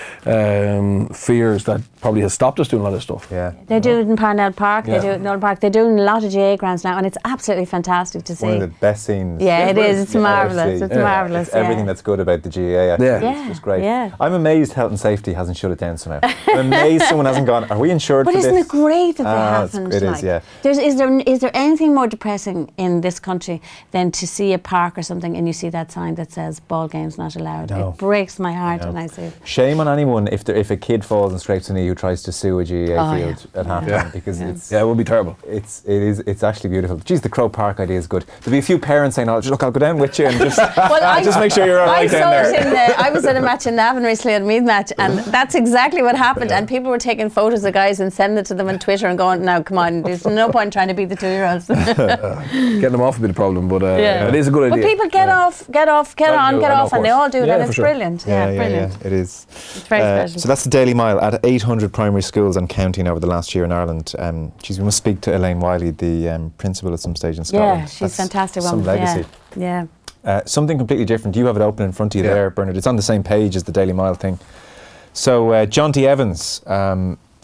um, fears that probably has stopped us doing a lot of stuff. Yeah. They do it in Parnell Park, Yeah. they do it in Nolan Park, they're doing a lot of G A A grounds now, and it's absolutely fantastic to see. One of the best scenes. Yeah, it is. It's you'll ever marvellous. see. It's marvellous, It's everything yeah. that's good about the G A A. Actually. Yeah. It's Yeah, just great. yeah. I'm amazed health and safety hasn't shut it down somehow. I'm amazed someone hasn't gone, are we insured But for isn't this? it great that they Ah, it's- haven't? It is, like, yeah. There's, is there is there anything more depressing in this country than to see a park or something and you see that sign that says ball games not allowed? No. It breaks my heart I know. when I see it. Shame on anyone if there, if a kid falls and scrapes a knee who tries to sue a G A A Oh, field yeah. at half Yeah. time, because it's Yeah, it would be terrible. it's it is it's actually beautiful. Geez, the Croke Park idea is good. There'll be a few parents saying, "Oh, look, I'll go down with you and just Well, I, just make sure you're all I right saw down it there." in the, I was at a match in Navan recently, a Meath match, and that's exactly what happened. And people were taking photos of guys and sending it to them on Twitter and going, "Now, come on, there's no point trying to beat the two-year-olds." Getting them off would be the problem, but uh, Yeah. it is a good But idea. people get Yeah. off, get off, get Some on, do, get I know, off, of and they course. all do it, Yeah, and for it's sure. brilliant. Yeah, brilliant. it is. It's very Uh, special. so that's the Daily Mile at eight hundred primary schools and counting over the last year in Ireland. Um, geez, we must speak to Elaine Wiley, the um, principal at some stage in Scotland. Yeah, she's That's fantastic. Some woman. legacy. Yeah, yeah. Uh, something completely different. You have it open in front of you Yeah. there, Bernard. It's on the same page as the Daily Mile thing. So uh, John T. Evans, um,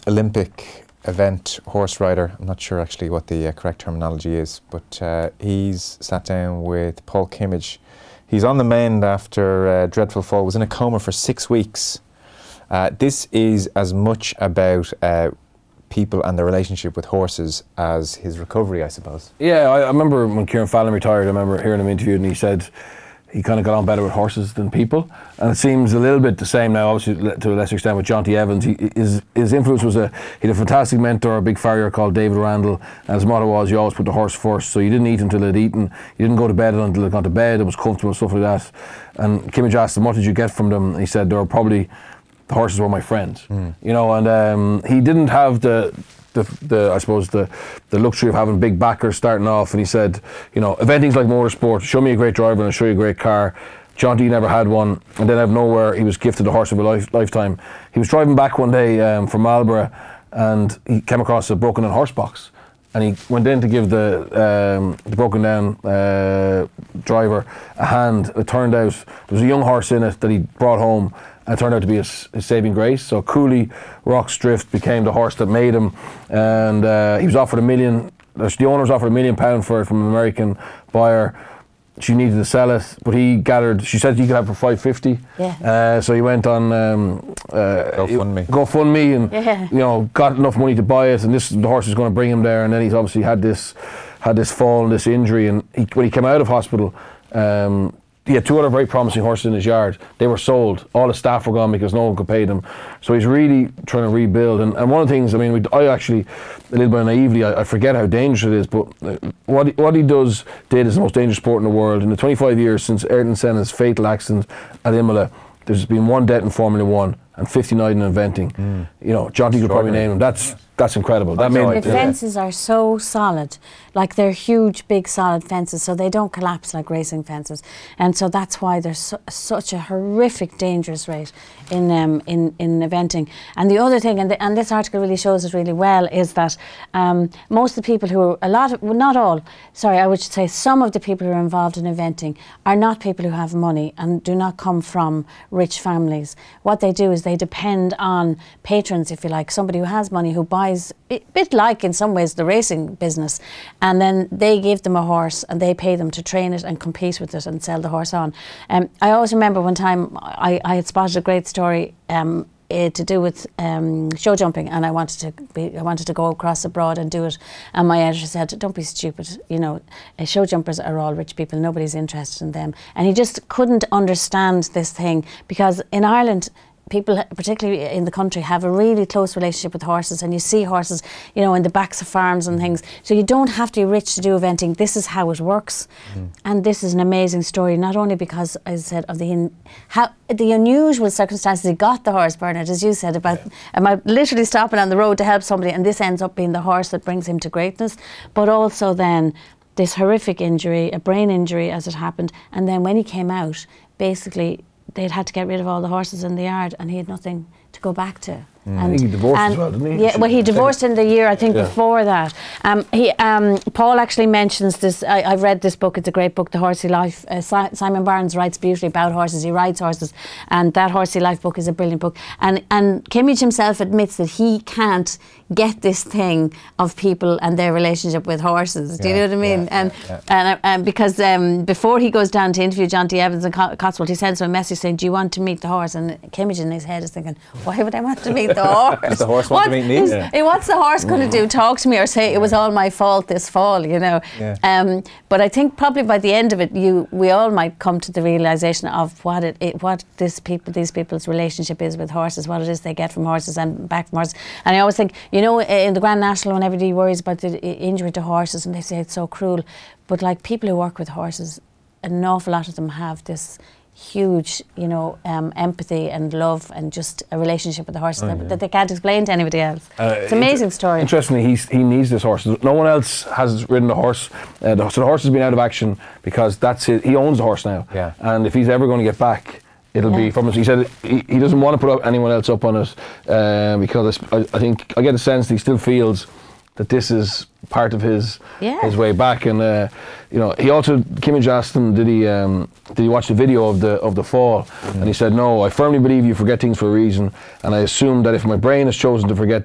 Olympic event horse rider. I'm not sure actually what the uh, correct terminology is, but uh, he's sat down with Paul Kimmage. He's on the mend after a dreadful fall, was in a coma for six weeks. Uh, this is as much about uh, people and their relationship with horses as his recovery, I suppose. Yeah, I, I remember when Kieran Fallon retired, I remember hearing him interviewed, and he said he kind of got on better with horses than people, and it seems a little bit the same now, obviously to a lesser extent with Jonty Evans. He, his, his influence was a, he had a fantastic mentor, a big farrier called David Randall, and his motto was you always put the horse first, so you didn't eat until it had eaten, you didn't go to bed until it got to bed, it was comfortable, stuff like that. And Kimmage asked him, what did you get from them? And he said, they were probably, the horses were my friends, mm. you know, and um, he didn't have the, the, the, I suppose, the, the luxury of having big backers starting off, and he said, you know, eventing's like motorsport, show me a great driver and I'll show you a great car. Jonty never had one, and then out of nowhere he was gifted a horse of a life, lifetime. He was driving back one day um, from Marlborough, and he came across a broken down horse box, and he went in to give the, um, the broken down uh, driver a hand. It turned out there was a young horse in it that he brought home, and it turned out to be his, his saving grace. So Cooley Rocks Drift became the horse that made him, and uh, he was offered a million, the owner was offered a million pound for it from an American buyer. She needed to sell it, but he gathered, she said he could have it for five fifty. Yeah. Uh, so he went on um, uh, GoFundMe. GoFundMe and Yeah. you know, got enough money to buy it, and this the horse was going to bring him there, and then he's obviously had this had this fall and this injury, and he, when he came out of hospital, um, he had two other very promising horses in his yard. They were sold. All the staff were gone because no one could pay them. So he's really trying to rebuild. And, and one of the things, I mean, we, I actually, a little bit naively, I, I forget how dangerous it is, but what he, what he does, did is the most dangerous sport in the world. In the twenty-five years since Ayrton Senna's fatal accident at Imola, there's been one death in Formula One and fifty-nine in eventing. Mm. You know, Jonty could probably name him. That's that's incredible. That made the fences are so solid, like they're huge, big, solid fences, so they don't collapse like racing fences, and so that's why there's su such a horrific, dangerous rate in um, in in eventing. And the other thing, and, the, and this article really shows it really well, is that um, most of the people who are a lot, of, well, not all, sorry, I would say some of the people who are involved in eventing are not people who have money and do not come from rich families. What they do is they depend on patrons, if you like, somebody who has money who buys a bit like in some ways the racing business, and then they give them a horse and they pay them to train it and compete with it and sell the horse on. Um, I always remember one time I, I had spotted a great story um, uh, to do with um, show jumping, and I wanted to be, I wanted to go across abroad and do it, and my editor said, don't be stupid, you know, uh, show jumpers are all rich people, nobody's interested in them. And he just couldn't understand this thing, because in Ireland people, particularly in the country, have a really close relationship with horses, and you see horses, you know, in the backs of farms and things. So you don't have to be rich to do eventing. This is how it works, mm. and this is an amazing story. Not only because, as I said, of the in, how the unusual circumstances he got the horse, Bernard, as you said about yeah. about literally stopping on the road to help somebody, and this ends up being the horse that brings him to greatness. But also then this horrific injury, a brain injury as it happened, and then when he came out, basically they'd had to get rid of all the horses in the yard, and he had nothing to go back to. Mm. And he divorced and as well, didn't he? Yeah, well, he divorced in the year, I think, yeah. before that. Um, he, um, Paul actually mentions this. I, I've read this book. It's a great book, The Horsey Life. Uh, si Simon Barnes writes beautifully about horses. He rides horses, and that Horsey Life book is a brilliant book. And and Kimmage himself admits that he can't get this thing of people and their relationship with horses. Do yeah, you know what I mean? Yeah, and, yeah, yeah. and and because um, before he goes down to interview Jonty Evans and Co Cotswold, he sends him a message saying, "Do you want to meet the horse?" And Kimmage in his head is thinking, "Why would I want to meet the horse? The horse want to meet me? Is, yeah. What's the horse going to do? Talk to me or say it was all my fault this fall?" You know. Yeah. Um, but I think probably by the end of it, you we all might come to the realization of what it, it what this people these people's relationship is with horses, what it is they get from horses and back from horses. And I always think, you know, in the Grand National, when everybody worries about the injury to horses and they say it's so cruel, but like people who work with horses, an awful lot of them have this huge, you know, um, empathy and love and just a relationship with the horse oh, that, yeah. that they can't explain to anybody else. Uh, it's an amazing story. Interestingly, he's, he needs this horse. No one else has ridden a horse. Uh, the, so the horse has been out of action because that's it. He owns the horse now. Yeah. And if he's ever going to get back, it'll yeah. be from us. He said he, he doesn't want to put up anyone else up on it uh, because I, I think I get a sense that he still feels that this is part of his yeah. his way back. And uh, you know, he also Kimmage asked him, did he um, did he watch the video of the of the fall? Mm-hmm. And he said, no. I firmly believe you forget things for a reason, and I assume that if my brain has chosen to forget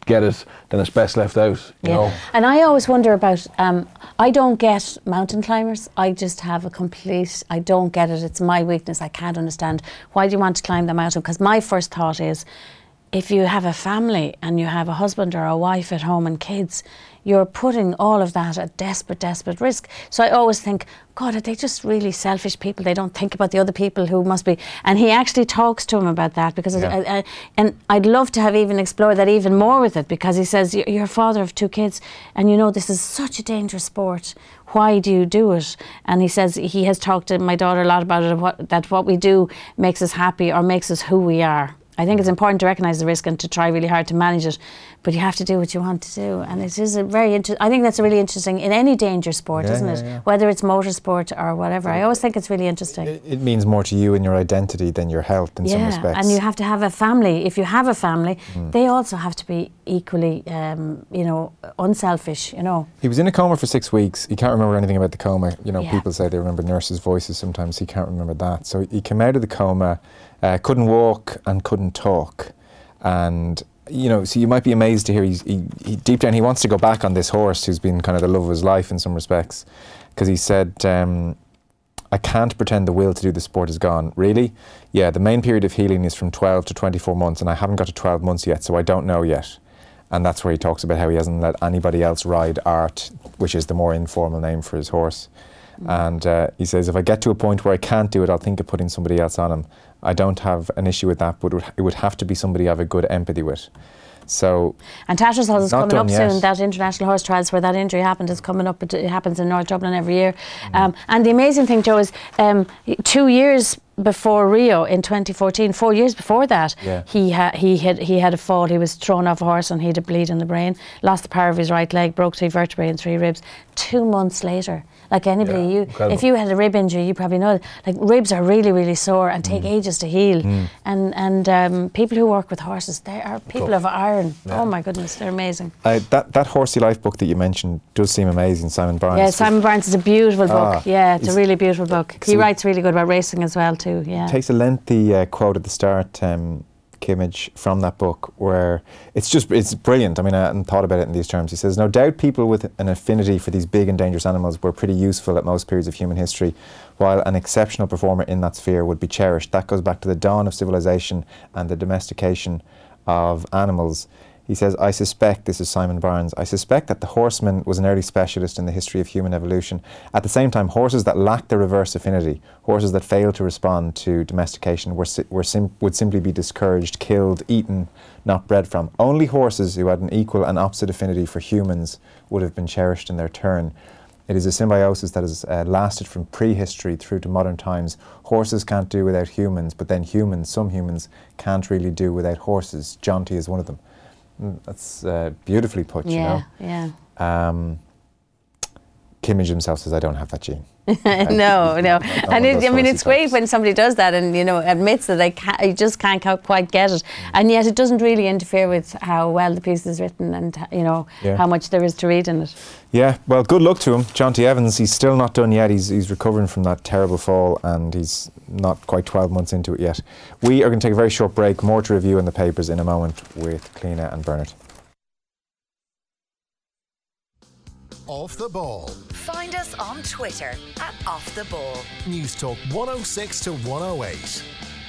get it, then it's best left out. You Yeah. know. And I always wonder about, um, I don't get mountain climbers. I just have a complete, I don't get it. It's my weakness. I can't understand. Why do you want to climb the mountain? Because my first thought is, if you have a family and you have a husband or a wife at home and kids, you're putting all of that at desperate, desperate risk. So I always think, God, are they just really selfish people? They don't think about the other people who must be. And he actually talks to him about that because, Yeah. I, I, and I'd love to have even explored that even more with it, because he says, "You're you're a father of two kids, and you know this is such a dangerous sport. Why do you do it?" And he says he has talked to my daughter a lot about it, what, that what we do makes us happy or makes us who we are. I think it's important to recognise the risk and to try really hard to manage it, but you have to do what you want to do. And it is a very interesting, I think that's a really interesting, in any danger sport, Yeah, isn't yeah, it? yeah. Whether it's motorsport or whatever. I always think it's really interesting. It, it means more to you and your identity than your health in some Yeah, respects. and you have to have a family. If you have a family, they also have to be equally, um, you know, unselfish, you know. He was in a coma for six weeks. He can't remember anything about the coma. You know, Yeah. people say they remember nurses' voices sometimes. He can't remember that. So he came out of the coma, uh, couldn't walk and couldn't talk. And, you know, so you might be amazed to hear he's, he, he, deep down he wants to go back on this horse who's been kind of the love of his life in some respects. Because he said, um, I can't pretend the will to do the sport is gone. Really? Yeah, the main period of healing is from twelve to twenty-four months, and I haven't got to twelve months yet, so I don't know yet. And that's where he talks about how he hasn't let anybody else ride Art, which is the more informal name for his horse. Mm. And uh, he says, if I get to a point where I can't do it, I'll think of putting somebody else on him. I don't have an issue with that, but it would, it would have to be somebody I have a good empathy with. So, and Tattersall is not coming up done yet. soon. That international horse trials where that injury happened is coming up. It, it happens in North Dublin every year. Mm. Um, and the amazing thing, Joe, is um, two years before Rio in twenty fourteen, four years before that, yeah. he had he had he had a fall. He was thrown off a horse and he had a bleed in the brain. Lost the power of his right leg, broke three vertebrae and three ribs. Two months later. Like anybody, Yeah, you incredible. if you had a rib injury, you probably know that, like ribs are really, really sore and take Mm. ages to heal. Mm. And and um, people who work with horses, they are people Tough. of iron. Yeah. Oh my goodness, they're amazing. uh, that, that Horsey Life book that you mentioned does seem amazing, Simon Barnes. Yeah, Simon Barnes is a beautiful book. Ah, yeah, it's a he's- really beautiful book. He so- writes really good about racing as well too. Yeah. Takes a lengthy uh, quote at the start, um, Kimmage, from that book, where it's just, it's brilliant. I mean, I hadn't thought about it in these terms. He says, no doubt people with an affinity for these big and dangerous animals were pretty useful at most periods of human history, while an exceptional performer in that sphere would be cherished. That goes back to the dawn of civilization and the domestication of animals. He says, I suspect, this is Simon Barnes, I suspect that the horseman was an early specialist in the history of human evolution. At the same time, horses that lacked the reverse affinity, horses that failed to respond to domestication, were, si were sim would simply be discouraged, killed, eaten, not bred from. Only horses who had an equal and opposite affinity for humans would have been cherished in their turn. It is a symbiosis that has uh, lasted from prehistory through to modern times. Horses can't do without humans, but then humans, some humans, can't really do without horses. Jonty is one of them. That's uh, beautifully put, yeah, you know. yeah. Um, Kimmage himself says, I don't have that gene. no, no. Not And one of it, those I mean, horsey it's great types. when somebody does that and, you know, admits that they can't, you just can't ca- quite get it. And yet it doesn't really interfere with how well the piece is written and, you know, Yeah. how much there is to read in it. Yeah, well, good luck to him. Jonty Evans, he's still not done yet. He's, he's recovering from that terrible fall and he's not quite twelve months into it yet. We are going to take a very short break. More to review in the papers in a moment with Cliona and Bernard. Off the Ball. Find us on Twitter at Off the Ball. News Talk one oh six to one oh eight.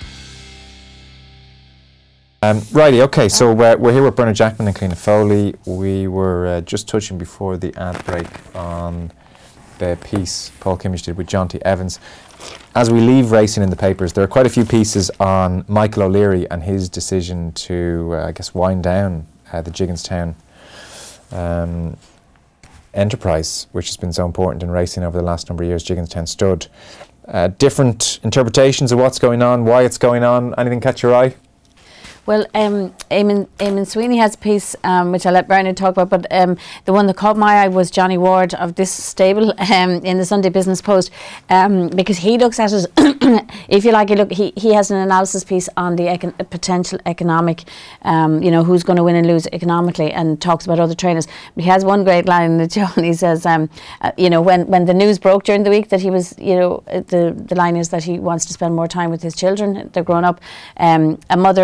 Um, righty, okay, so uh, we're here with Bernard Jackman and Cliona Foley. We were uh, just touching before the ad break on the piece Paul Kimmage did with Jonty Evans. As we leave racing in the papers, there are quite a few pieces on Michael O'Leary and his decision to, uh, I guess, wind down uh, the Gigginstown um, enterprise, which has been so important in racing over the last number of years. Gigginstown Stud. Uh, different interpretations of what's going on, why it's going on. Anything catch your eye? Well, um, Eamon, Eamon Sweeney has a piece um, which I'll let Bernard talk about, but um, the one that caught my eye was Johnny Ward of this stable um, in the Sunday Business Post, um, because he looks at it, if you like, he, look, he, he has an analysis piece on the econ potential economic, um, you know, who's going to win and lose economically, and talks about other trainers. But he has one great line in the show, and he says, um, uh, you know, when, when the news broke during the week that he was, you know, uh, the, the line is that he wants to spend more time with his children, they're grown up, um, a mother of three texts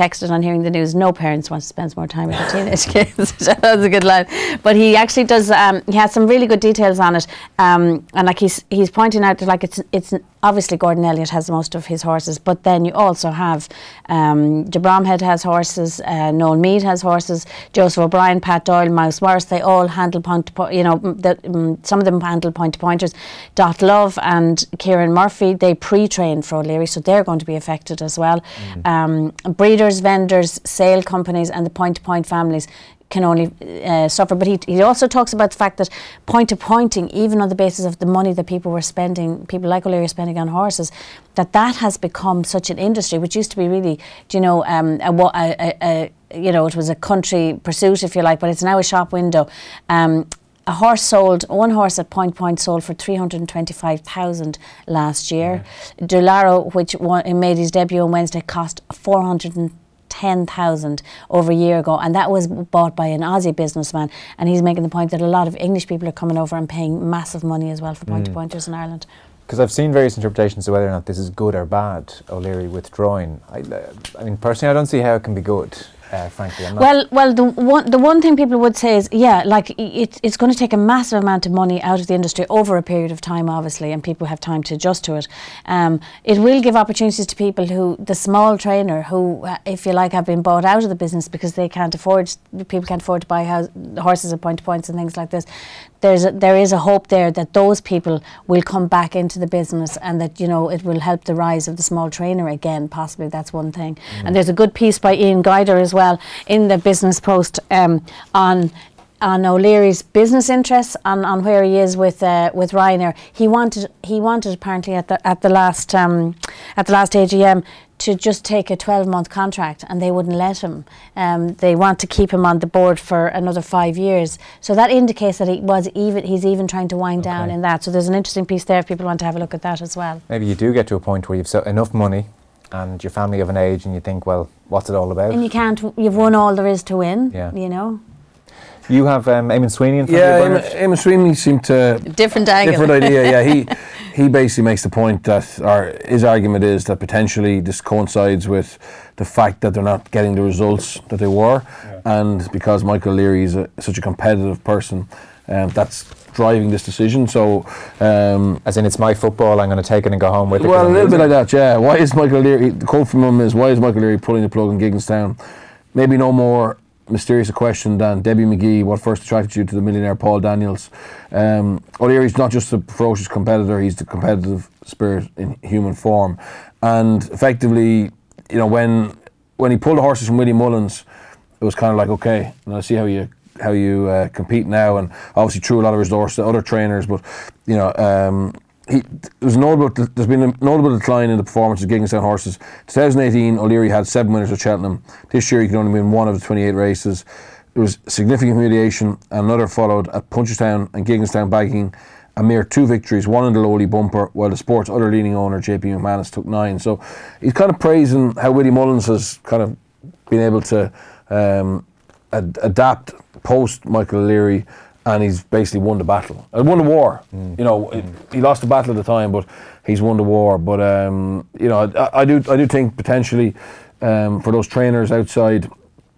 texted on hearing the news, no parents want to spend more time with their teenage kids. That was a good line. But he actually does, um, he has some really good details on it. Um, and like he's he's pointing out that like it's it's obviously Gordon Elliott has most of his horses, but then you also have um, De Bromhead has horses, uh, Noel Meade has horses, Joseph O'Brien, Pat Doyle, Mouse Morris, they all handle point to point, you know, the, um, some of them handle point to pointers. Dot Love and Kieran Murphy, they pre-train for O'Leary, so they're going to be affected as well. Mm. Um, breeders, vendors, sale companies and the point to point families can only uh, suffer. But he, he also talks about the fact that point to pointing, even on the basis of the money that people were spending, people like O'Leary are spending on horses, that that has become such an industry, which used to be really, do you know, um, a, a, a, a, you know, it was a country pursuit, if you like, but it's now a shop window. Um, A horse sold, one horse at Point Point sold for three hundred twenty-five thousand last year. Yeah. Dularo, which won, made his debut on Wednesday, cost four hundred ten thousand over a year ago, and that was bought by an Aussie businessman. And he's making the point that a lot of English people are coming over and paying massive money as well for point to pointers in Ireland. Because I've seen various interpretations of whether or not this is good or bad, O'Leary withdrawing. I, I mean, personally, I don't see how it can be good. Uh, frankly, I'm not well, well, the one the one thing people would say is, yeah, like it, it's going to take a massive amount of money out of the industry over a period of time, obviously, and people have time to adjust to it. Um, it will give opportunities to people who, the small trainer, who, uh, if you like, have been bought out of the business because they can't afford, people can't afford to buy house, horses at point to points and things like this. There's a, there is a hope there that those people will come back into the business, and that, you know, it will help the rise of the small trainer again. Possibly that's one thing. Mm. And there's a good piece by Ian Guider as well in the Business Post um, on on O'Leary's business interests, on, on where he is with uh, with Ryanair. He wanted he wanted apparently at the at the last um, at the last A G M to just take a twelve month contract, and they wouldn't let him. Um, they want to keep him on the board for another five years. So that indicates that he was even he's even trying to wind okay. down in that. So there's an interesting piece there if people want to have a look at that as well. Maybe you do get to a point where you've so enough money and your family of an age, and you think, well, what's it all about? And you can't. You've won all there is to win. Yeah. You know. You have um, Eamon Sweeney in front yeah, of you, Eamon, Eamon Sweeney seemed to... Different angle. Different idea, yeah. He he basically makes the point that, or his argument is that potentially this coincides with the fact that they're not getting the results that they were, yeah. and because Michael O'Leary is a, such a competitive person, um, that's driving this decision. So, um, as in, it's my football, I'm going to take it and go home with it. Well, a little bit like that, yeah. Why is Michael O'Leary, the quote from him is, why is Michael O'Leary pulling the plug on Gigginstown? Maybe no more mysterious a question than Debbie McGee, what first attracted you to the millionaire Paul Daniels. Um, O'Leary's not just a ferocious competitor, he's the competitive spirit in human form. And effectively, you know, when when he pulled the horses from Willie Mullins, it was kind of like, okay, now see how you how you uh, compete now, and obviously threw a lot of resources to other trainers, but you know, um, he there's notable there's been a notable decline in the performance of Gigginstown horses. twenty eighteen, O'Leary had seven winners at Cheltenham. This year he could only win one of the twenty-eight races. There was significant humiliation, and another followed at Punchestown and Gigginstown, bagging a mere two victories, one in the Lowly Bumper, while the sport's other leading owner, J P McManus, took nine. So he's kind of praising how Willie Mullins has kind of been able to um, ad- adapt post Michael O'Leary, and he's basically won the battle. Uh, won the war. Mm. You know, mm. he lost the battle at the time, but he's won the war. But um, you know, I, I do, I do think potentially um, for those trainers outside,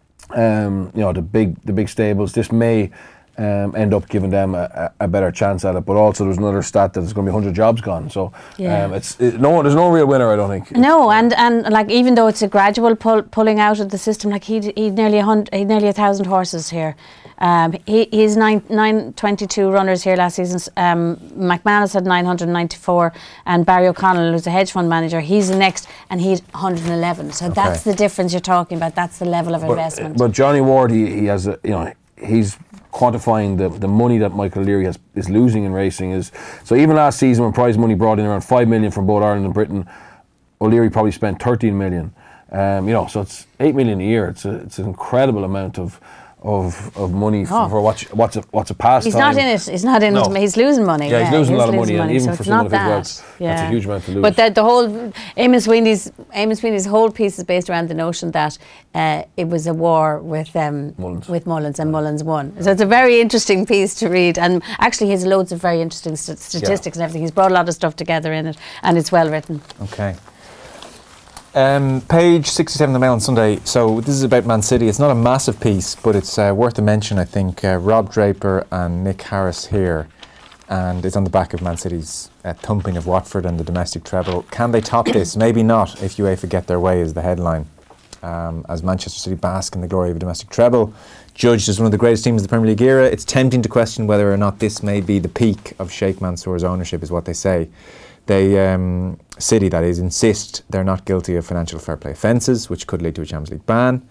um, you know, the big, the big stables, this may um, end up giving them a, a better chance at it. But also, there's another stat that there's going to be one hundred jobs gone. So yeah. um, it's it, no, there's no real winner, I don't think. No, and and like even though it's a gradual pull, pulling out of the system, like he he nearly a hundred, he nearly a thousand horses here. Um, he, he's nine, nine twenty-two runners here last season. Um, McManus had nine hundred ninety-four, and Barry O'Connell, who's a hedge fund manager, he's the next, and he's one hundred eleven. So okay. that's the difference you're talking about. That's the level of but, investment. But Johnny Ward, he, he has, a, you know, he's quantifying the, the money that Michael O'Leary has, is losing in racing. Is so even last season when prize money brought in around five million from both Ireland and Britain, O'Leary probably spent thirteen million. Um, you know, so it's eight million a year. It's a, it's an incredible amount of. Of, of money for, oh. for what's what's a, what's a pastime. He's not in it. He's not in no. it. He's losing money. Yeah, yeah he's losing he's a lot losing of money, money, and even so for it's someone of not his wealth, that. Yeah. that's a huge amount to lose. But the, the whole Eamon Sweeney's Eamon Sweeney's whole piece is based around the notion that uh, it was a war with um, Mullins. with Mullins, and Mullins won. So it's a very interesting piece to read, and actually he has loads of very interesting st- statistics yeah. and everything. He's brought a lot of stuff together in it, and it's well written. Okay. Um, page sixty-seven of the Mail on Sunday. So this is about Man City. It's not a massive piece, but it's uh, worth a mention, I think. Uh, Rob Draper and Nick Harris here. And it's on the back of Man City's uh, thumping of Watford and the domestic treble. Can they top this? Maybe not, if UEFA get their way, is the headline. Um, as Manchester City bask in the glory of a domestic treble, judged as one of the greatest teams of the Premier League era, it's tempting to question whether or not this may be the peak of Sheikh Mansour's ownership, is what they say. They, um, City that is, insist they're not guilty of financial fair play offences, which could lead to a Champions League ban.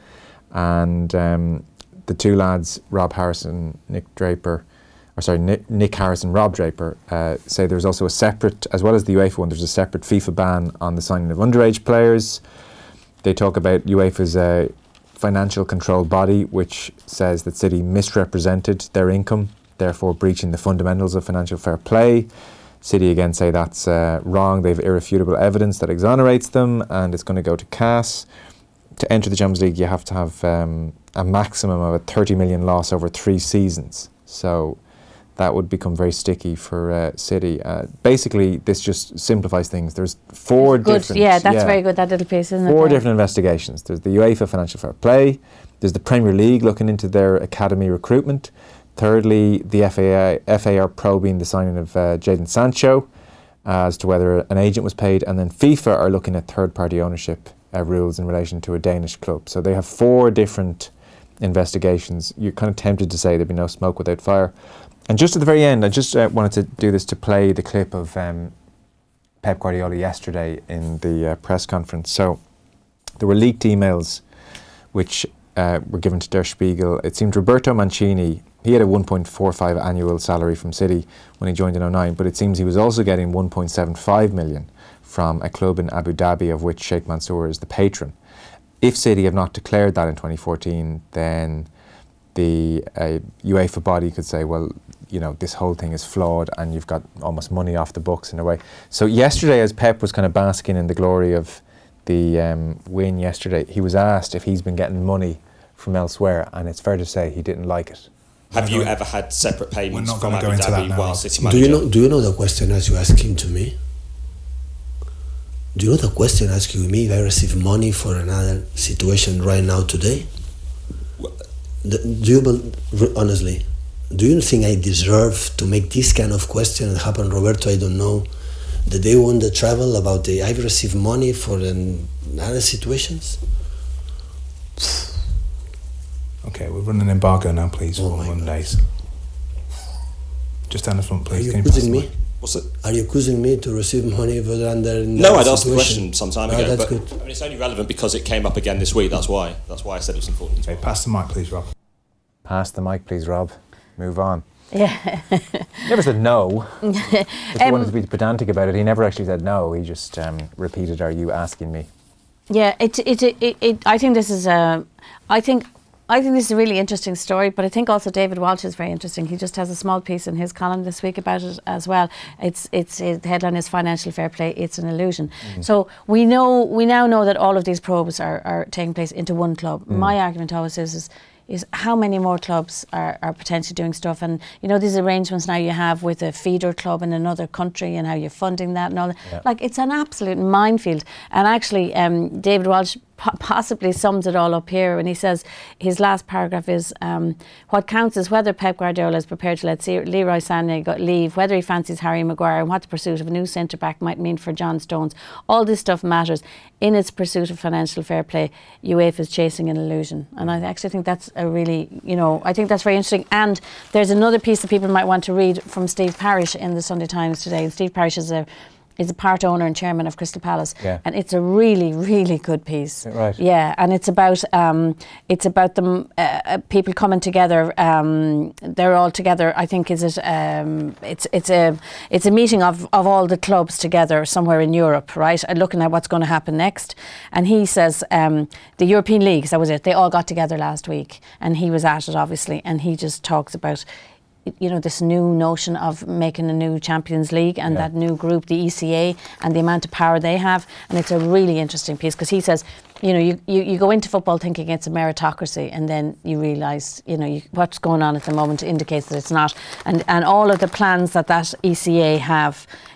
And um, the two lads, Rob Harris and Nick Draper, or sorry, Nick, Nick Harris and Rob Draper, uh, say there's also a separate, as well as the UEFA one, there's a separate FIFA ban on the signing of underage players. They talk about UEFA's uh, financial control body, which says that City misrepresented their income, therefore breaching the fundamentals of financial fair play. City again say that's uh, wrong. They have irrefutable evidence that exonerates them, and it's going to go to C A S. To enter the Champions League, you have to have um, a maximum of a thirty million loss over three seasons. So that would become very sticky for uh, City. Uh, basically, this just simplifies things. There's four good. different... Yeah, that's yeah, very good, that little piece, isn't it? Four different investigations. There's the UEFA Financial Fair Play. There's the Premier League looking into their academy recruitment. Thirdly, the F A I, F A are probing the signing of uh, Jadon Sancho uh, as to whether an agent was paid. And then FIFA are looking at third-party ownership uh, rules in relation to a Danish club. So they have four different investigations. You're kind of tempted to say there'd be no smoke without fire. And just at the very end, I just uh, wanted to do this to play the clip of um, Pep Guardiola yesterday in the uh, press conference. So there were leaked emails which uh, were given to Der Spiegel. It seemed Roberto Mancini, he had a one point four five annual salary from City when he joined in oh nine, but it seems he was also getting one point seven five million from a club in Abu Dhabi, of which Sheikh Mansour is the patron. If City have not declared that in twenty fourteen, then the uh, UEFA body could say, well, you know, this whole thing is flawed and you've got almost money off the books in a way. So yesterday, as Pep was kind of basking in the glory of the um, win yesterday, he was asked if he's been getting money from elsewhere, and it's fair to say he didn't like it. Have you ever had separate payments from Abu go into Dhabi that while now. City Do manager? you know? Do you know the question as you asking to me? Do you know the question asking me if I receive money for another situation right now today? The, do you bel- honestly? Do you think I deserve to make this kind of question that happened, Roberto? I don't know. The day won the travel about the I've received money for an, other situations. Okay, we're running an embargo now, please, Oh for my Mondays. Just down the front, Are please. you Can you pass accusing the me? mic? What's it? Are you accusing me to receive money for under? No, I'd asked the situation? question some time No, ago, that's but good. I mean, it's only relevant because it came up again this week. That's why. That's why I said it was important. Okay, pass the mic, please, Rob. Pass the mic, please, Rob. Move on. Yeah. He never said no. If he Um, wanted to be pedantic about it, he never actually said no. He just um, repeated, "Are you asking me?" Yeah, it, it, it, it, I think this is a, I think, I think this is a really interesting story, but I think also David Walsh is very interesting. He just has a small piece in his column this week about it as well. It's, it's, it, the headline is Financial Fair Play, It's an Illusion. Mm. So we know, we now know that all of these probes are, are taking place into one club. Mm. My argument always is, is is how many more clubs are, are potentially doing stuff, and you know these arrangements now you have with a feeder club in another country and how you're funding that and all that. Yeah. Like it's an absolute minefield. And actually um, David Walsh po- possibly sums it all up here when he says his last paragraph is um, what counts is whether Pep Guardiola is prepared to let Leroy Sané go, leave, whether he fancies Harry Maguire, and what the pursuit of a new centre-back might mean for John Stones. All this stuff matters. In its pursuit of financial fair play, UEFA is chasing an illusion. And I actually think that's a really, you know, I think that's very interesting. And there's another piece that people might want to read from Steve Parish in the Sunday Times today. And Steve Parish is a is a part owner and chairman of Crystal Palace, yeah. and it's a really, really good piece. Right. Yeah, and it's about um, it's about them uh, people coming together. Um, they're all together. I think is it um, it's it's a it's a meeting of, of all the clubs together somewhere in Europe, right? And looking at what's going to happen next. And he says um, the European leagues. That was it. They all got together last week, and he was at it obviously, and he just talks about, you know, this new notion of making a new Champions League and yeah. that new group, the E C A, and the amount of power they have. And it's a really interesting piece because he says, you know, you, you, you go into football thinking it's a meritocracy, and then you realise, you know, you, what's going on at the moment indicates that it's not. And and all of the plans that that E C A have,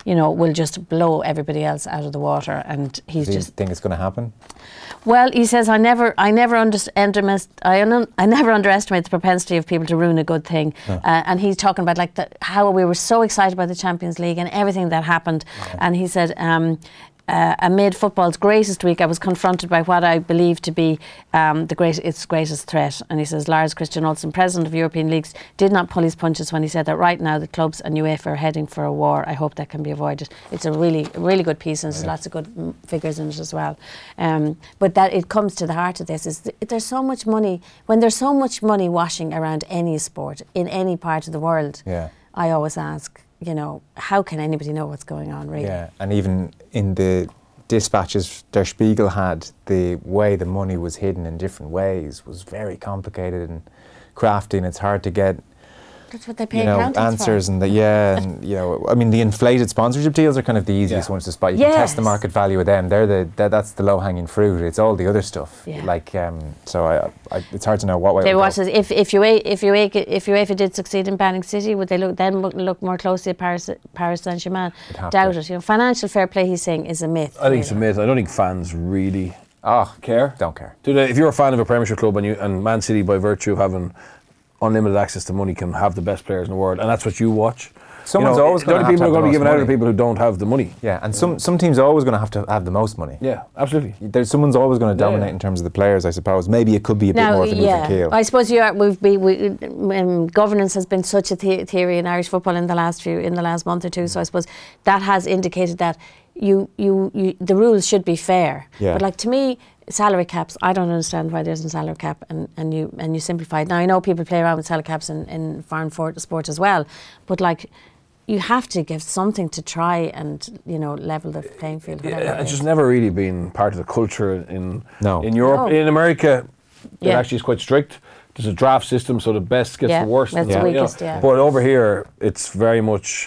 you know, will just blow everybody else out of the water. And he's Do you just think it's going to happen? Well, he says, I never, I never, underestimate, I, un- I never underestimate the propensity of people to ruin a good thing. Oh. Uh, and he's talking about like the, how we were so excited about the Champions League and everything that happened. Oh. And he said, um, uh, amid football's greatest week, I was confronted by what I believe to be um, the great, its greatest threat. And he says, Lars Christian Olsen, president of European Leagues, did not pull his punches when he said that right now the clubs and UEFA are heading for a war. I hope that can be avoided. It's a really, really good piece, and there's Yeah. lots of good mm, figures in it as well. Um, but that it comes to the heart of this is th- there's so much money, when there's so much money washing around any sport in any part of the world, Yeah. I always ask, you know, how can anybody know what's going on, really? Yeah, and even in the dispatches Der Spiegel had, the way the money was hidden in different ways was very complicated and crafty, and it's hard to get That's what they pay you know accountants answers for. and the yeah and you know I mean the inflated sponsorship deals are kind of the easiest Yeah. ones to spot. You can test the Yes. market value of them. They're the that, that's the low hanging fruit. It's all the other stuff. Yeah. Like um, so I, I it's hard to know what way. They it would watch go. it. If if you if you if UEFA did succeed in banning City, would they look then look, look more closely at Paris Paris Saint Germain? They'd have Doubt to. it. You know, financial fair play, he's saying, is a myth. I think it's a really. myth. I don't think fans really Oh, care. don't care. Do they, if you're a fan of a Premiership club and you and Man City, by virtue of having unlimited access to money, can have the best players in the world, and that's what you watch. Someone's you know, always the gonna only have people to who are have going to be the given most out are money. people who don't have the money. Yeah, and some some teams are always going to have to have the most money. Yeah, absolutely. There's someone's always going to Yeah, dominate yeah. in terms of the players, I suppose. Maybe it could be a bit Now, more of an even yeah, keel. I suppose you are, we've been, we, um, governance has been such a the- theory in Irish football in the last few, in the last month or two. So I suppose that has indicated that you, you, you the rules should be fair. Yeah. But like to me, salary caps, I don't understand why there's a salary cap, and, and you and you simplify it. Now I know people play around with salary caps in, in foreign for- sport as well, but like you have to give something to try and, you know, level the playing field. whatever Yeah, it it's is. just never really been part of the culture in No. in Europe. No. In America, it Yeah. actually is quite strict. There's a draft system, so the best gets Yeah, the worst. that's the you know. weakest, yeah. But over here, it's very much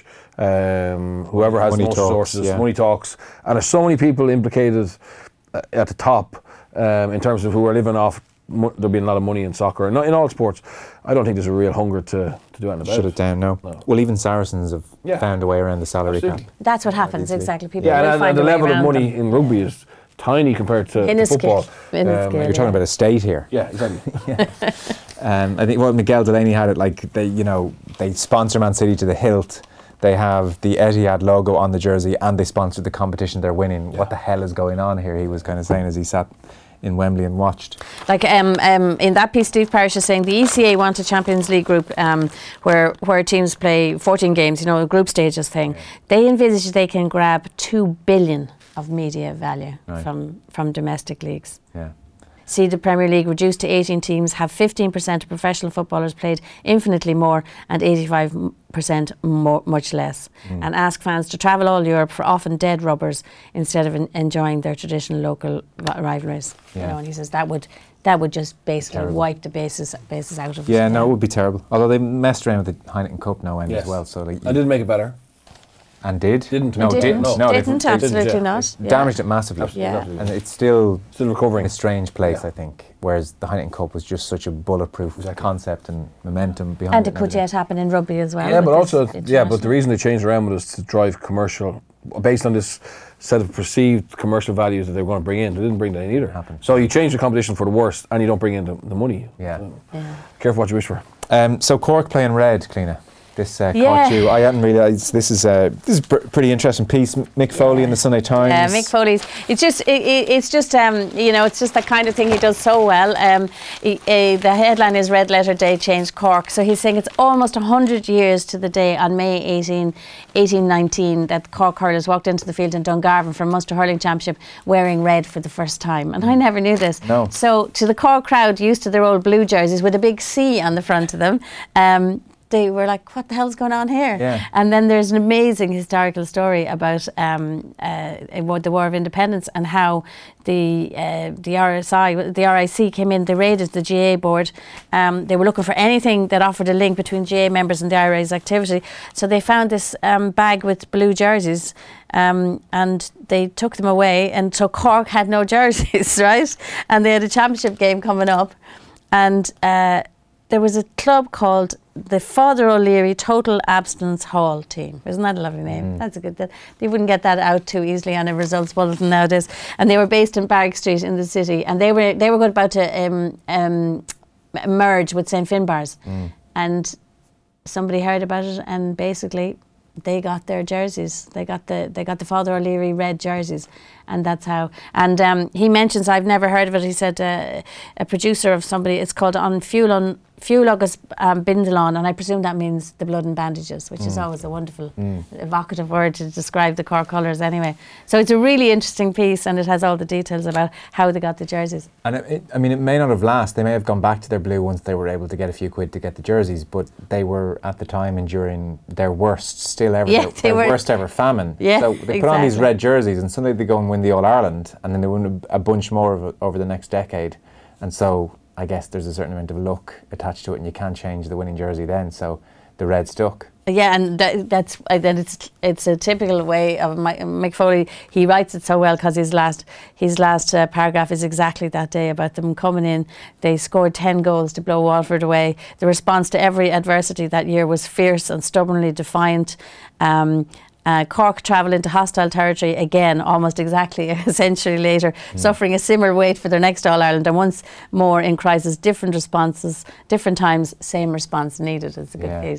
um, whoever has Money the most talks, resources, yeah. money talks, and there's so many people implicated uh, at the top um, in terms of who are living off. Mo- there'll be a lot of money in soccer and in all sports. I don't think there's a real hunger to, to do anything about Shut it. it down, no. No. Well, even Saracens have Yeah. found a way around the salary Absolutely. cap. That's what happens, easily. exactly. People Yeah, will and, and find the a way level of around money them. in rugby is tiny compared to, to Minuscule. football. Minuscule, You're talking about a state here. Yeah, exactly. Um, I think well, Miguel Delaney had it like they, you know, they sponsor Man City to the hilt. They have the Etihad logo on the jersey, and they sponsor the competition they're winning. What the hell is going on here? He was kind of saying as he sat in Wembley and watched. Like um, um, in that piece, Steve Parish is saying the E C A want a Champions League group um, where where teams play fourteen games, you know, a group stages thing. Yeah. They envisage they can grab two billion of media value Right. from from domestic leagues. Yeah. See the Premier League reduced to eighteen teams, have fifteen percent of professional footballers played infinitely more and eighty-five percent more, much less. And ask fans to travel all Europe for often dead rubbers instead of en- enjoying their traditional local ri- rivalries. You Yeah. know, and he says that would that would just basically Terrible. wipe the basis basis out of Yeah, it. no, it would be terrible. Although they messed around with the Heineken Cup no end Yes. as well. So like, I didn't make it better. and did Didn't. no It didn't didn't. no, they- Didn't, they absolutely yeah. not. Yeah. damaged it massively. Yeah. Absolutely. And it's still Still recovering. in a strange place, Yeah. I think. Whereas the Heineken Cup was just such a bulletproof concept and momentum behind And it. it could everything. yet happen in rugby as well. Yeah, but with also, this yeah, but international- the reason they changed around was to drive commercial, based on this set of perceived commercial values that they were going to bring in. They didn't bring that in either. Happened. So you change the competition for the worst, and you don't bring in the, the money. Yeah. So, Yeah. careful what you wish for. Um, so Cork playing red, Cliona. This uh, Yeah. caught you. I hadn't realised. This is a this is a pr- pretty interesting piece. M- Mick Foley in the Sunday Times. Yeah, Mick Foley's. It's just, it, it, it's just, um, you know, it's just the kind of thing he does so well. Um, he, uh, the headline is "Red Letter Day Changed Cork." So he's saying it's almost a hundred years to the day on May eighteenth, eighteen nineteen, that Cork hurlers walked into the field in Dungarvan for Munster Hurling Championship wearing red for the first time, and I never knew this. No. So to the Cork crowd, used to their old blue jerseys with a big C on the front of them. Um, They were like, what the hell's going on here? Yeah. And then there's an amazing historical story about um, uh, about the War of Independence and how the uh, the R S I, the R I C came in, they raided the G A board. Um, they were looking for anything that offered a link between G A members and the I R A's activity. So they found this um, bag with blue jerseys um, and they took them away. And so Cork had no jerseys, right? And they had a championship game coming up. And... Uh, there was a club called the Father O'Leary Total Abstinence Hall Team. Isn't that a lovely name? Mm. That's a good. That, they wouldn't get that out too easily on a results bulletin nowadays. And they were based in Barrack Street in the city, and they were they were about to um, um, merge with Saint Finbarr's, mm. and somebody heard about it, and basically they got their jerseys. They got the they got the Father O'Leary red jerseys, and that's how. And um, he mentions, I've never heard of it. He said uh, a producer of somebody. It's called On Fuel on. Fuel agus um, bindalon, and I presume that means the blood and bandages, which mm. is always a wonderful, mm. evocative word to describe the Cork colours anyway. So it's a really interesting piece, and it has all the details about how they got the jerseys. And it, it, I mean, it may not have lasted. They may have gone back to their blue once they were able to get a few quid to get the jerseys, but they were at the time enduring their worst, still ever, yeah, their, their were, worst ever famine. Yeah, so they put exactly. on these red jerseys, and suddenly they go and win the All-Ireland, and then they win a, a bunch more of it over the next decade. And so I guess there's a certain amount of luck attached to it, and you can't change the winning jersey then, so the red stuck. Yeah, and that, that's uh, then it's it's a typical way of Mike, Mick Foley. He writes it so well because his last his last uh, paragraph is exactly that day about them coming in. They scored ten goals to blow Waterford away. The response to every adversity that year was fierce and stubbornly defiant. Um, Uh, Cork travel into hostile territory again, almost exactly a century later, mm. suffering a similar weight for their next All-Ireland, and once more in crisis, different responses, different times, same response needed. It's a good yeah. piece.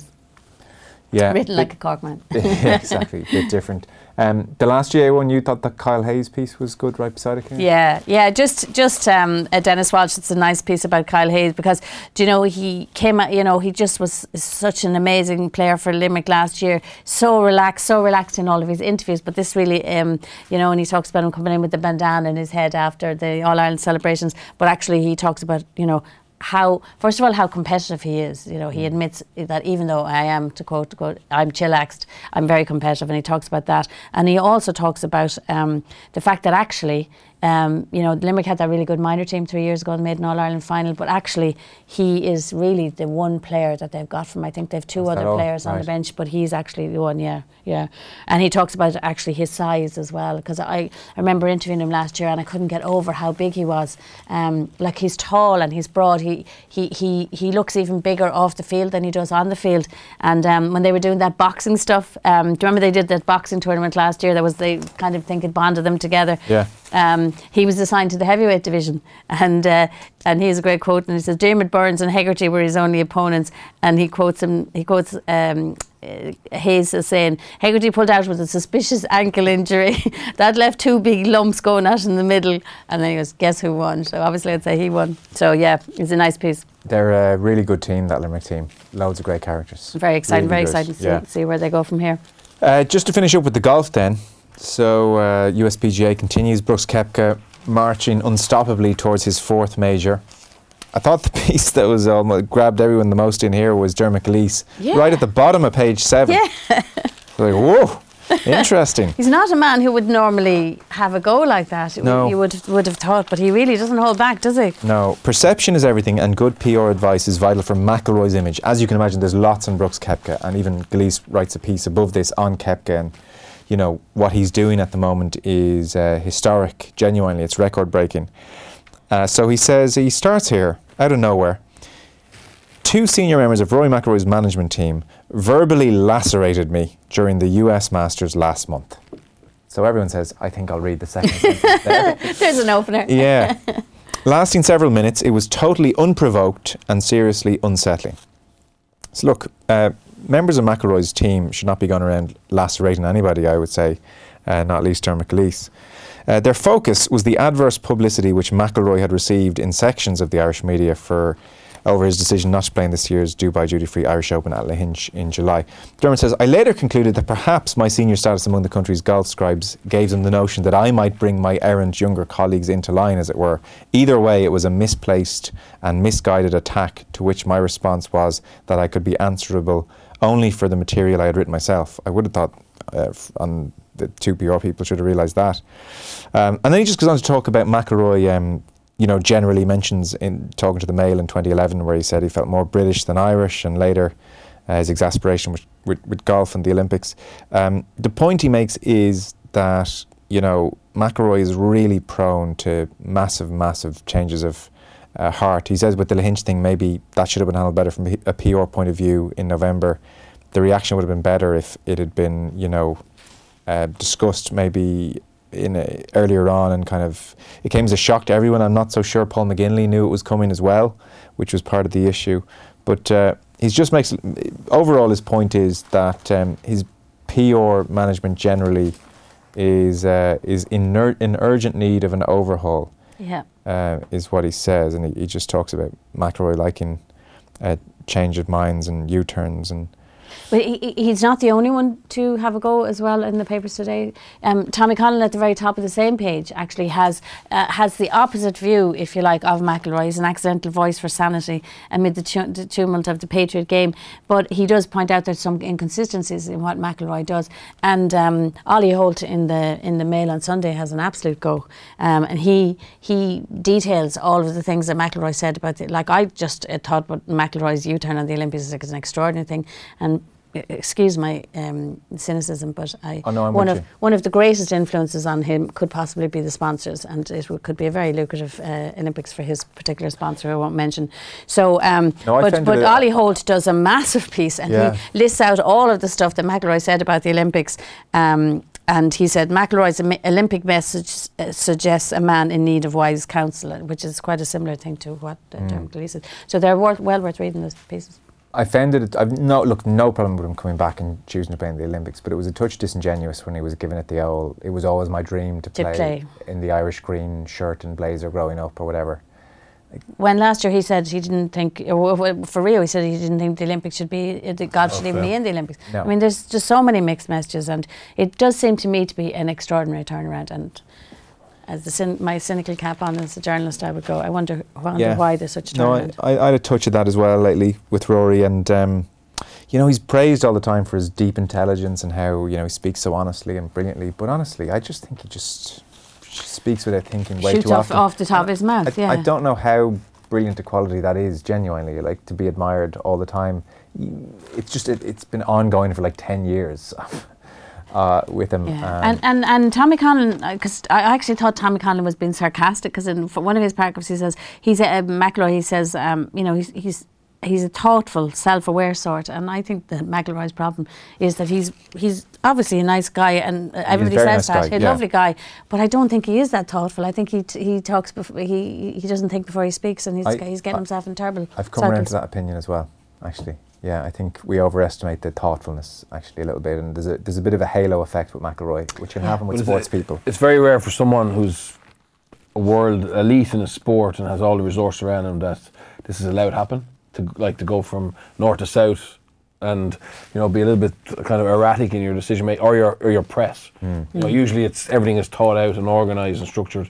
Yeah, Written like a Cork man. Yeah, exactly, a bit different. Um, the last G A A one, you thought that Kyle Hayes piece was good right beside it, Ciara? Yeah, yeah, just just um, uh, Dennis Walsh, it's a nice piece about Kyle Hayes because, do you know, he came, you know, he just was such an amazing player for Limerick last year, so relaxed, so relaxed in all of his interviews, but this really, um, you know, and he talks about him coming in with the bandana in his head after the All-Ireland celebrations, but actually he talks about, you know, how, first of all, how competitive he is. You know, he admits that even though I am, to quote, to quote I'm chillaxed, I'm very competitive, and he talks about that. And he also talks about um, the fact that actually, um, you know, Limerick had that really good minor team three years ago and made an All-Ireland final, but actually he is really the one player that they've got from, I think they've two That's other players on right. the bench, but he's actually the one, yeah, yeah. And he talks about actually his size as well, because I, I remember interviewing him last year and I couldn't get over how big he was. Um, like, he's tall and he's broad. He, he, he, he looks even bigger off the field than he does on the field. And um, when they were doing that boxing stuff, um, do you remember they did that boxing tournament last year? That was, they kind of think it bonded them together. Yeah. Um, he was assigned to the heavyweight division, and uh, and he has a great quote, and he says Dermot Burns and Hegarty were his only opponents, and he quotes him. He quotes um, uh, Hayes as saying Hegarty pulled out with a suspicious ankle injury that left two big lumps going out in the middle, and then he goes, guess who won? So obviously I'd say he won. So yeah, it's a nice piece. They're a really good team, that Limerick team. Loads of great characters. Very exciting, really very good. exciting to see, yeah. see where they go from here. Uh, just to finish up with the golf then. So uh, U S P G A continues. Brooks Koepka marching unstoppably towards his fourth major. I thought the piece that was um, grabbed everyone the most in here was Dermot Gilleece, yeah. right at the bottom of page seven. Yeah. Like, whoa, interesting. He's not a man who would normally have a go like that. No. You would would have thought, but he really doesn't hold back, does he? No, perception is everything, and good P R advice is vital for McIlroy's image. As you can imagine, there's lots on Brooks Koepka, and even Gilleece writes a piece above this on Koepka, and you know, what he's doing at the moment is uh, historic, genuinely, it's record-breaking. Uh, so he says, he starts here, out of nowhere. Two senior members of Rory McIlroy's management team verbally lacerated me during the U S Masters last month. So everyone says, I think I'll read the second sentence there. There's an opener. Yeah. Lasting several minutes, it was totally unprovoked and seriously unsettling. So look, uh, members of McIlroy's team should not be going around lacerating anybody, I would say, uh, not least Dermot Gilleece. Uh, their focus was the adverse publicity which McIlroy had received in sections of the Irish media for over his decision not to play in this year's Dubai Duty-Free Irish Open at Lahinch in July. Dermot says, I later concluded that perhaps my senior status among the country's golf scribes gave them the notion that I might bring my errant younger colleagues into line, as it were. Either way, it was a misplaced and misguided attack, to which my response was that I could be answerable only for the material I had written myself. I would have thought uh, on the two P R people should have realised that. Um, and then he just goes on to talk about McIlroy, um, you know, generally mentions in talking to the Mail in twenty eleven, where he said he felt more British than Irish, and later uh, his exasperation with, with, with golf and the Olympics. Um, the point he makes is that, you know, McIlroy is really prone to massive, massive changes of uh, heart. He says with the Lahinch thing, maybe that should have been handled better from a P R point of view in November. The reaction would have been better if it had been, you know, uh, discussed maybe in a, earlier on, and kind of it came as a shock to everyone. I'm not so sure Paul McGinley knew it was coming as well, which was part of the issue. But uh, he just makes overall his point is that um, his P R management generally is uh, is in, ur- in urgent need of an overhaul. Yeah, uh, is what he says, and he, he just talks about McIlroy liking uh, change of minds and U-turns. And but he, he's not the only one to have a go as well in the papers today. Um, Tommy Conlon at the very top of the same page actually has uh, has the opposite view, if you like, of McIlroy. He's an accidental voice for sanity amid the, tu- the tumult of the Patriot game. But he does point out there's some inconsistencies in what McIlroy does. And um, Ollie Holt in the in the Mail on Sunday has an absolute go. Um, and he he details all of the things that McIlroy said about it. Like I just uh, thought about McIlroy's U-turn on the Olympics is like an extraordinary thing. And excuse my um, cynicism, but I oh, no, I'm one with of you. one of the greatest influences on him could possibly be the sponsors, and it w- could be a very lucrative uh, Olympics for his particular sponsor, I won't mention. So, um, no, but but Ollie Holt does a massive piece, and yeah. he lists out all of the stuff that McIlroy said about the Olympics. Um, And he said McIlroy's Olympic message uh, suggests a man in need of wise counsel, which is quite a similar thing to what uh, mm. Dermot Gillespie said. So they're worth, well worth reading those pieces. I found it, I've no, look, no problem with him coming back and choosing to play in the Olympics, but it was a touch disingenuous when he was given it the old, it was always my dream to, To play, play. in the Irish green shirt and blazer growing up or whatever. Like, when last year he said he didn't think, or for Rio he said he didn't think the Olympics should be, God should Oh, even fair. be in the Olympics. No. I mean, there's just so many mixed messages, and it does seem to me to be an extraordinary turnaround. And as the cyn- my cynical cap on as a journalist, I would go, I wonder, wonder Yeah. why there's such a no, I, turnaround. I, I had a touch of that as well lately with Rory, and um, you know, he's praised all the time for his deep intelligence and how, you know, he speaks so honestly and brilliantly, but honestly, I just think he just speaks without thinking way Shoots too off, often. off the top of his mouth, I, yeah. I don't know how brilliant a quality that is, genuinely, like to be admired all the time. It's just, it, it's been ongoing for like ten years uh, with him. Yeah. Um, and, and and Tommy Conlon, because I actually thought Tommy Conlon was being sarcastic, because in for one of his paragraphs he says, he's a, uh, McIlroy, he says, um, you know, he's, he's he's a thoughtful, self-aware sort, and I think that McIlroy's problem is that he's he's obviously a nice guy, and uh, everybody very says nice that, guy, a yeah. lovely guy, but I don't think he is that thoughtful. I think he t- he talks before, he he doesn't think before he speaks, and he's I- he's getting I- himself in terrible I've come around circles. to that opinion as well, actually. Yeah, I think we overestimate the thoughtfulness actually a little bit, and there's a there's a bit of a halo effect with McIlroy, which can happen with But is sports it- people. It's very rare for someone who's a world elite in a sport and has all the resources around him that this is allowed to happen. To like to go from north to south, and you know, be a little bit kind of erratic in your decision making or your or your press. Mm. You know, usually it's everything is thought out and organised and structured,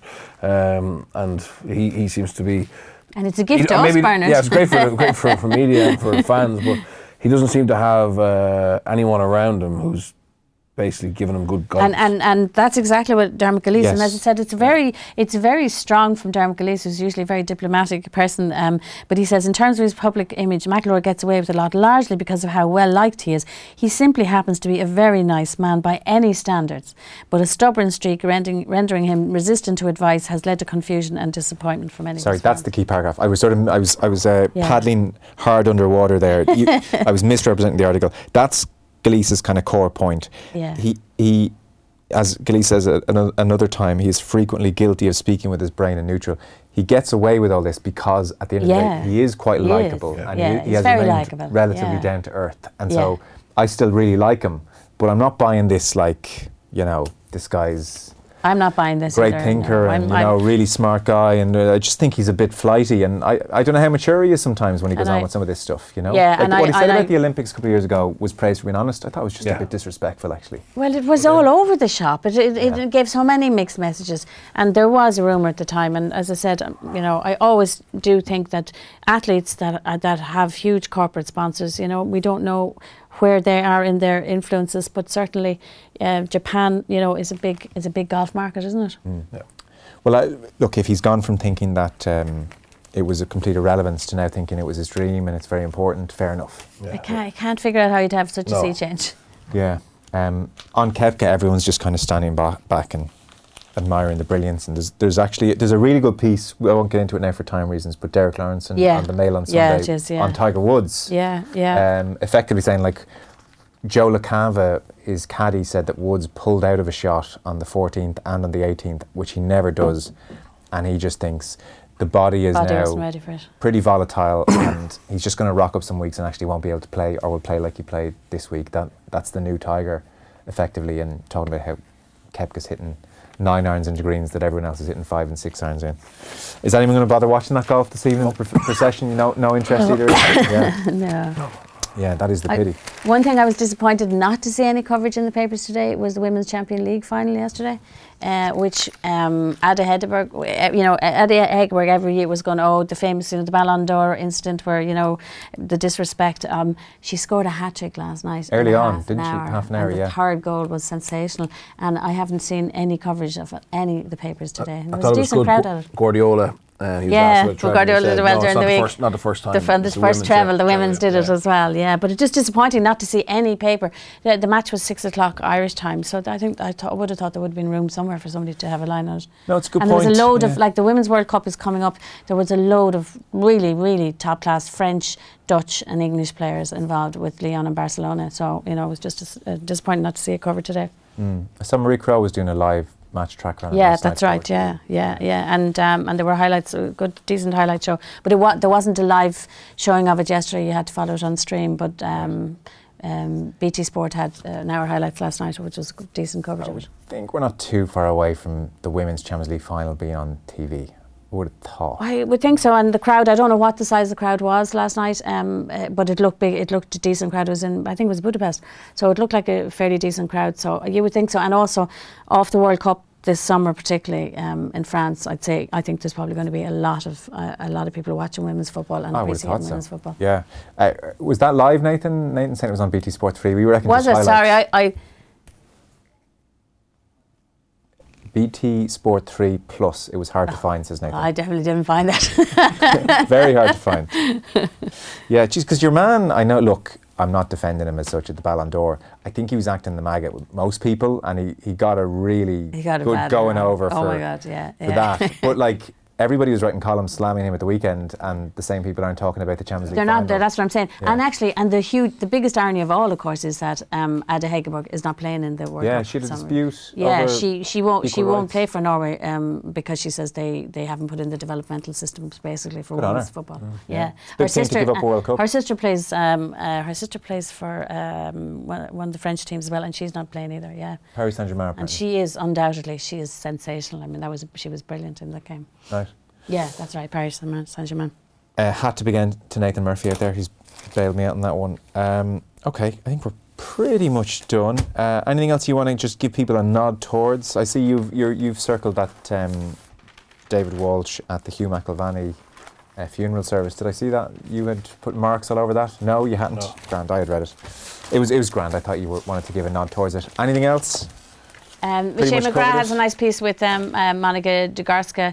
um, and he, he seems to be. And it's a gift you to know, us, maybe- Bernard. Yeah, it's great for great for, for media and for fans, but he doesn't seem to have uh, anyone around him who's basically giving him good guidance. And, and and that's exactly what Dermot Gillespie, and Yes. as I said, it's very it's very strong from Dermot Gillespie, who's usually a very diplomatic person, um, but he says in terms of his public image, McIlroy gets away with a lot, largely because of how well liked he is. He simply happens to be a very nice man by any standards, but a stubborn streak rendering, rendering him resistant to advice has led to confusion and disappointment for many. of Sorry, his that's fans. the key paragraph. I was sort of I was I was uh, Yeah. paddling hard underwater there. You, I was misrepresenting the article. That's Gillese's kind of core point. Yeah. He he, as Gillese says at ano- another time, he is frequently guilty of speaking with his brain in neutral. He gets away with all this because at the end Yeah. of the day, he is quite He is. likeable, Yeah. and Yeah, he, he's he has very remained likeable. relatively Yeah. down to earth. And Yeah. so I still really like him, but I'm not buying this like, you know, this guy's I'm not buying this great either, thinker no. and, I'm- you I'm- know, really smart guy, and uh, I just think he's a bit flighty, and I, I don't know how mature he is sometimes when he goes And on I- with some of this stuff, you know? Yeah, like and what I- he said and about I- the Olympics a couple of years ago was praised for being honest. I thought it was just Yeah. a bit disrespectful, actually. Well, it was all over the shop. It, it, it Yeah. gave so many mixed messages. And there was a rumour at the time. And as I said, um, you know, I always do think that athletes that uh, that have huge corporate sponsors, you know, we don't know where they are in their influences, but certainly uh, Japan, you know, is a big is a big golf market, isn't it? Mm. Yeah. Well, I, look, if he's gone from thinking that um, it was a complete irrelevance to now thinking it was his dream and it's very important, fair enough. Yeah. I can't I can't figure out how you'd have such No. a sea change. Yeah. Um, on Koepka, everyone's just kind of standing ba- back and admiring the brilliance. And there's, there's actually there's a really good piece. I won't get into it now for time reasons, but Derek Lawrence Yeah. on the Mail on Yeah, Sunday it is, yeah. on Tiger Woods, Yeah, yeah. um, effectively saying like Joe LaCava, his caddy, said that Woods pulled out of a shot on the fourteenth and on the eighteenth, which he never does, and he just thinks the body is Body now wasn't ready for it. pretty volatile, and he's just going to rock up some weeks and actually won't be able to play, or will play like he played this week. That that's the new Tiger, effectively, and talking about how Koepka's hitting nine irons into greens that everyone else is hitting five and six irons in. Is anyone going to bother watching that golf this evening? The pr- procession, no, no interest either. Yeah. No. Yeah, that is the I- pity. One thing I was disappointed not to see any coverage in the papers today was the Women's Champion League final yesterday, uh, which um, Ada Hegerberg, uh, you know, Ada Hegerberg every year was going, oh, the famous, you know, the Ballon d'Or incident where, you know, the disrespect. Um, she scored a hat-trick last night. Early in on, half didn't an she? hour, Half an hour, and the yeah. third goal was sensational, and I haven't seen any coverage of any of the papers today. And I there thought was a it was decent good. crowd Gu- at it. Guardiola. Uh, he was Yeah, asked about well, travel, Guardiola he said, did well no, during it's not the the week. First, not the first time. The, fir- the It's first women's, travel, yeah, the women's did it yeah. as well, yeah. But it's just disappointing not to see any paper. The, the match was six o'clock Irish time, so I think I thought, would have thought there would have been room somewhere for somebody to have a line on it. No, it's a good and point. there was a load yeah. of, like the Women's World Cup is coming up, there was a load of really, really top class French, Dutch and English players involved with Lyon and Barcelona. So, you know, it was just dis- uh, disappointing not to see it covered today. Mm. I saw Marie Crowe was doing a live match track run. Yeah, last that's night, right. so- Yeah, yeah, yeah, and um, and there were highlights, a good, decent highlight show. But it wa- there wasn't a live showing of it yesterday. You had to follow it on stream. But um, um, B T Sport had uh, an hour highlights last night, which was good, decent coverage I of would it. think we're not too far away from the Women's Champions League final being on T V. I would have thought. I would think so. And the crowd, I don't know what the size of the crowd was last night, um, uh, but it looked big. It looked a decent crowd. It was in, I think it was Budapest, so it looked like a fairly decent crowd. So you would think so. And also, off the World Cup this summer, particularly um, in France, I'd say I think there's probably going to be a lot of uh, a lot of people watching women's football and I would have appreciating thought so. women's football. Yeah. Uh, was that live, Nathan? Nathan said it was on B T Sport three. We reckon Was just it? Sorry, highlights. I. I B T Sport three Plus. It was hard to find, says Nathan. I definitely didn't find that. Very hard to find. Yeah, just because your man, I know, look, I'm not defending him as such at the Ballon d'Or. I think he was acting the maggot with most people, and he, he got a really He got a good bad going rap. over Oh for, my God, yeah, for yeah. that. But like, everybody was writing columns slamming him at the weekend, and the same people aren't talking about the Champions League They're not final. there. That's what I'm saying. Yeah. And actually, and the huge, the biggest irony of all, of course, is that um, Ada Hegerberg is not playing in the World Yeah, Cup. she had a summer. dispute Yeah, over she she won't she equal won't rights. play for Norway um, because she says they, they haven't put in the developmental systems basically for Good on women's her. football. Mm. Yeah, Yeah. It's a big thing to give up a World Cup. Her sister plays um, uh, her sister plays for um, one, one of the French teams as well, and she's not playing either. Yeah, Paris Saint-Germain. and she is undoubtedly she is sensational. I mean, that was she was brilliant in that game. Right. Yeah, that's right, Paris Saint-Germain. Uh, had to begin to Nathan Murphy out there. He's bailed me out on that one. Um, okay, I think we're pretty much done. Uh, anything else you want to just give people a nod towards? I see you've you're, you've circled that um, David Walsh at the Hugh McIlvanney uh, funeral service. Did I see that? You had put marks all over that? No, you hadn't. No. Grand. I had read it. It was it was grand. I thought you were, wanted to give a nod towards it. Anything else? Um, Pretty Michelle much McGrath covered has it. a nice piece with um, uh, Monika Dugarska,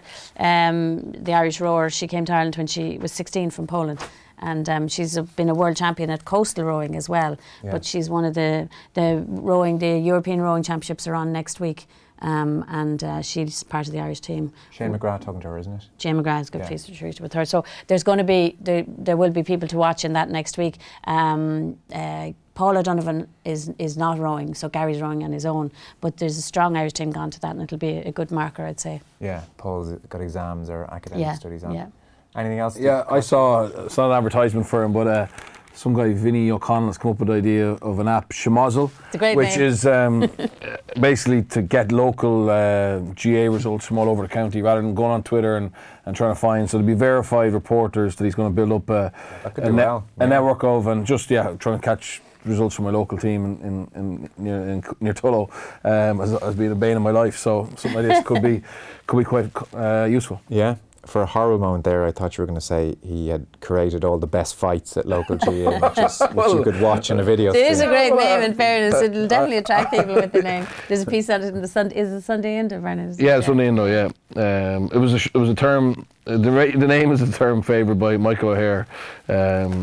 um, the Irish rower. She came to Ireland when she was sixteen from Poland. And um, she's a, been a world champion at coastal rowing as well. Yeah. But she's one of the, the rowing, the European Rowing Championships are on next week. Um, and uh, she's part of the Irish team. Shane McGrath talking to her, isn't it? Jane McGrath has a good Yeah. piece to with her. So there's going to be, there, there will be people to watch in that next week. Um, uh, Paul O'Donovan is is not rowing, so Gary's rowing on his own. But there's a strong Irish team gone to that, and it'll be a good marker, I'd say. Yeah, Paul's got exams or academic Yeah, studies on. yeah. Anything else? Yeah, I saw, saw an advertisement for him, but uh, some guy, Vinny O'Connell, has come up with the idea of an app, Shamazzle, It's a great which name. is um, basically to get local uh, G A results from all over the county rather than going on Twitter and, and trying to find. So there'll be verified reporters that he's going to build up a, That could a, do well, a yeah. network of, and just, yeah, trying to catch results from my local team in, in, in near in, near Tullow um, has, has been a bane in my life. So something like this could be could be quite uh, useful. Yeah. For a horrible moment there, I thought you were going to say he had created all the best fights at local G A matches, which you could watch in a video It is a stream. great name, in fairness. It'll definitely attract people with the name. There's a piece on it in the Sun. Is it Sunday Indo, Vernon? Is it? Yeah, Sunday Indo. Yeah, um, it was a sh- it was a term. Uh, the ra- the name is a term favoured by Michael O'Hare, um,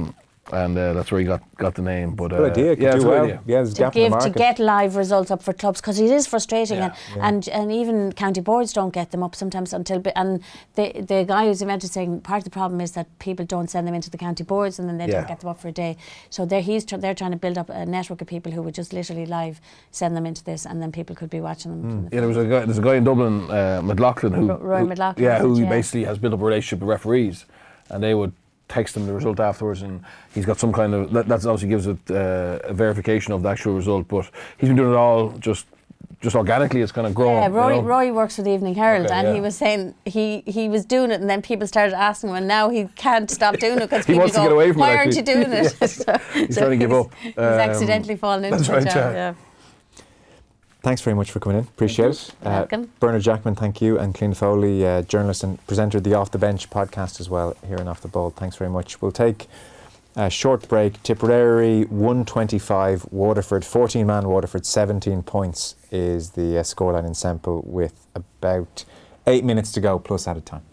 and uh, that's where he got, got the name. But uh, Good idea. Could yeah, do it's a good well. idea. Yeah, there's a to gap in the give to market. get live results up for clubs, because it is frustrating, Yeah. and, and and even county boards don't get them up sometimes until bi- and the the guy who's invented saying part of the problem is that people don't send them into the county boards and then they Yeah. don't get them up for a day. So they're he's tr- they're trying to build up a network of people who would just literally live send them into this, and then people could be watching them. From the Yeah, there was a guy. There's a guy in Dublin, uh, McLaughlin, who, Ro- Roy who McLaughlin, yeah, is who it? Yeah. basically has built up a relationship with referees, and they would text him the result afterwards, and he's got some kind of that, that's obviously gives it uh, a verification of the actual result. But he's been doing it all just just organically. It's kind of grown. Yeah, Roy, you know? Roy works for the Evening Herald, Okay, and yeah. he was saying he, he was doing it, and then people started asking him, and now he can't stop doing it because He people wants to go, get away from it, why aren't actually." you doing it? Yeah. So- He's so trying to give he's- up. He's Um, accidentally fallen into that's it. right, yeah. yeah. yeah. Thanks very much for coming in. Appreciate it. Uh, Welcome. Bernard Jackman, thank you, and Cliona Foley, uh, journalist and presenter of the Off the Bench podcast as well here in Off the Ball. Thanks very much. We'll take a short break. Tipperary one twenty-five, Waterford fourteen man Waterford, seventeen points is the uh, scoreline in Semple with about eight minutes to go plus added time.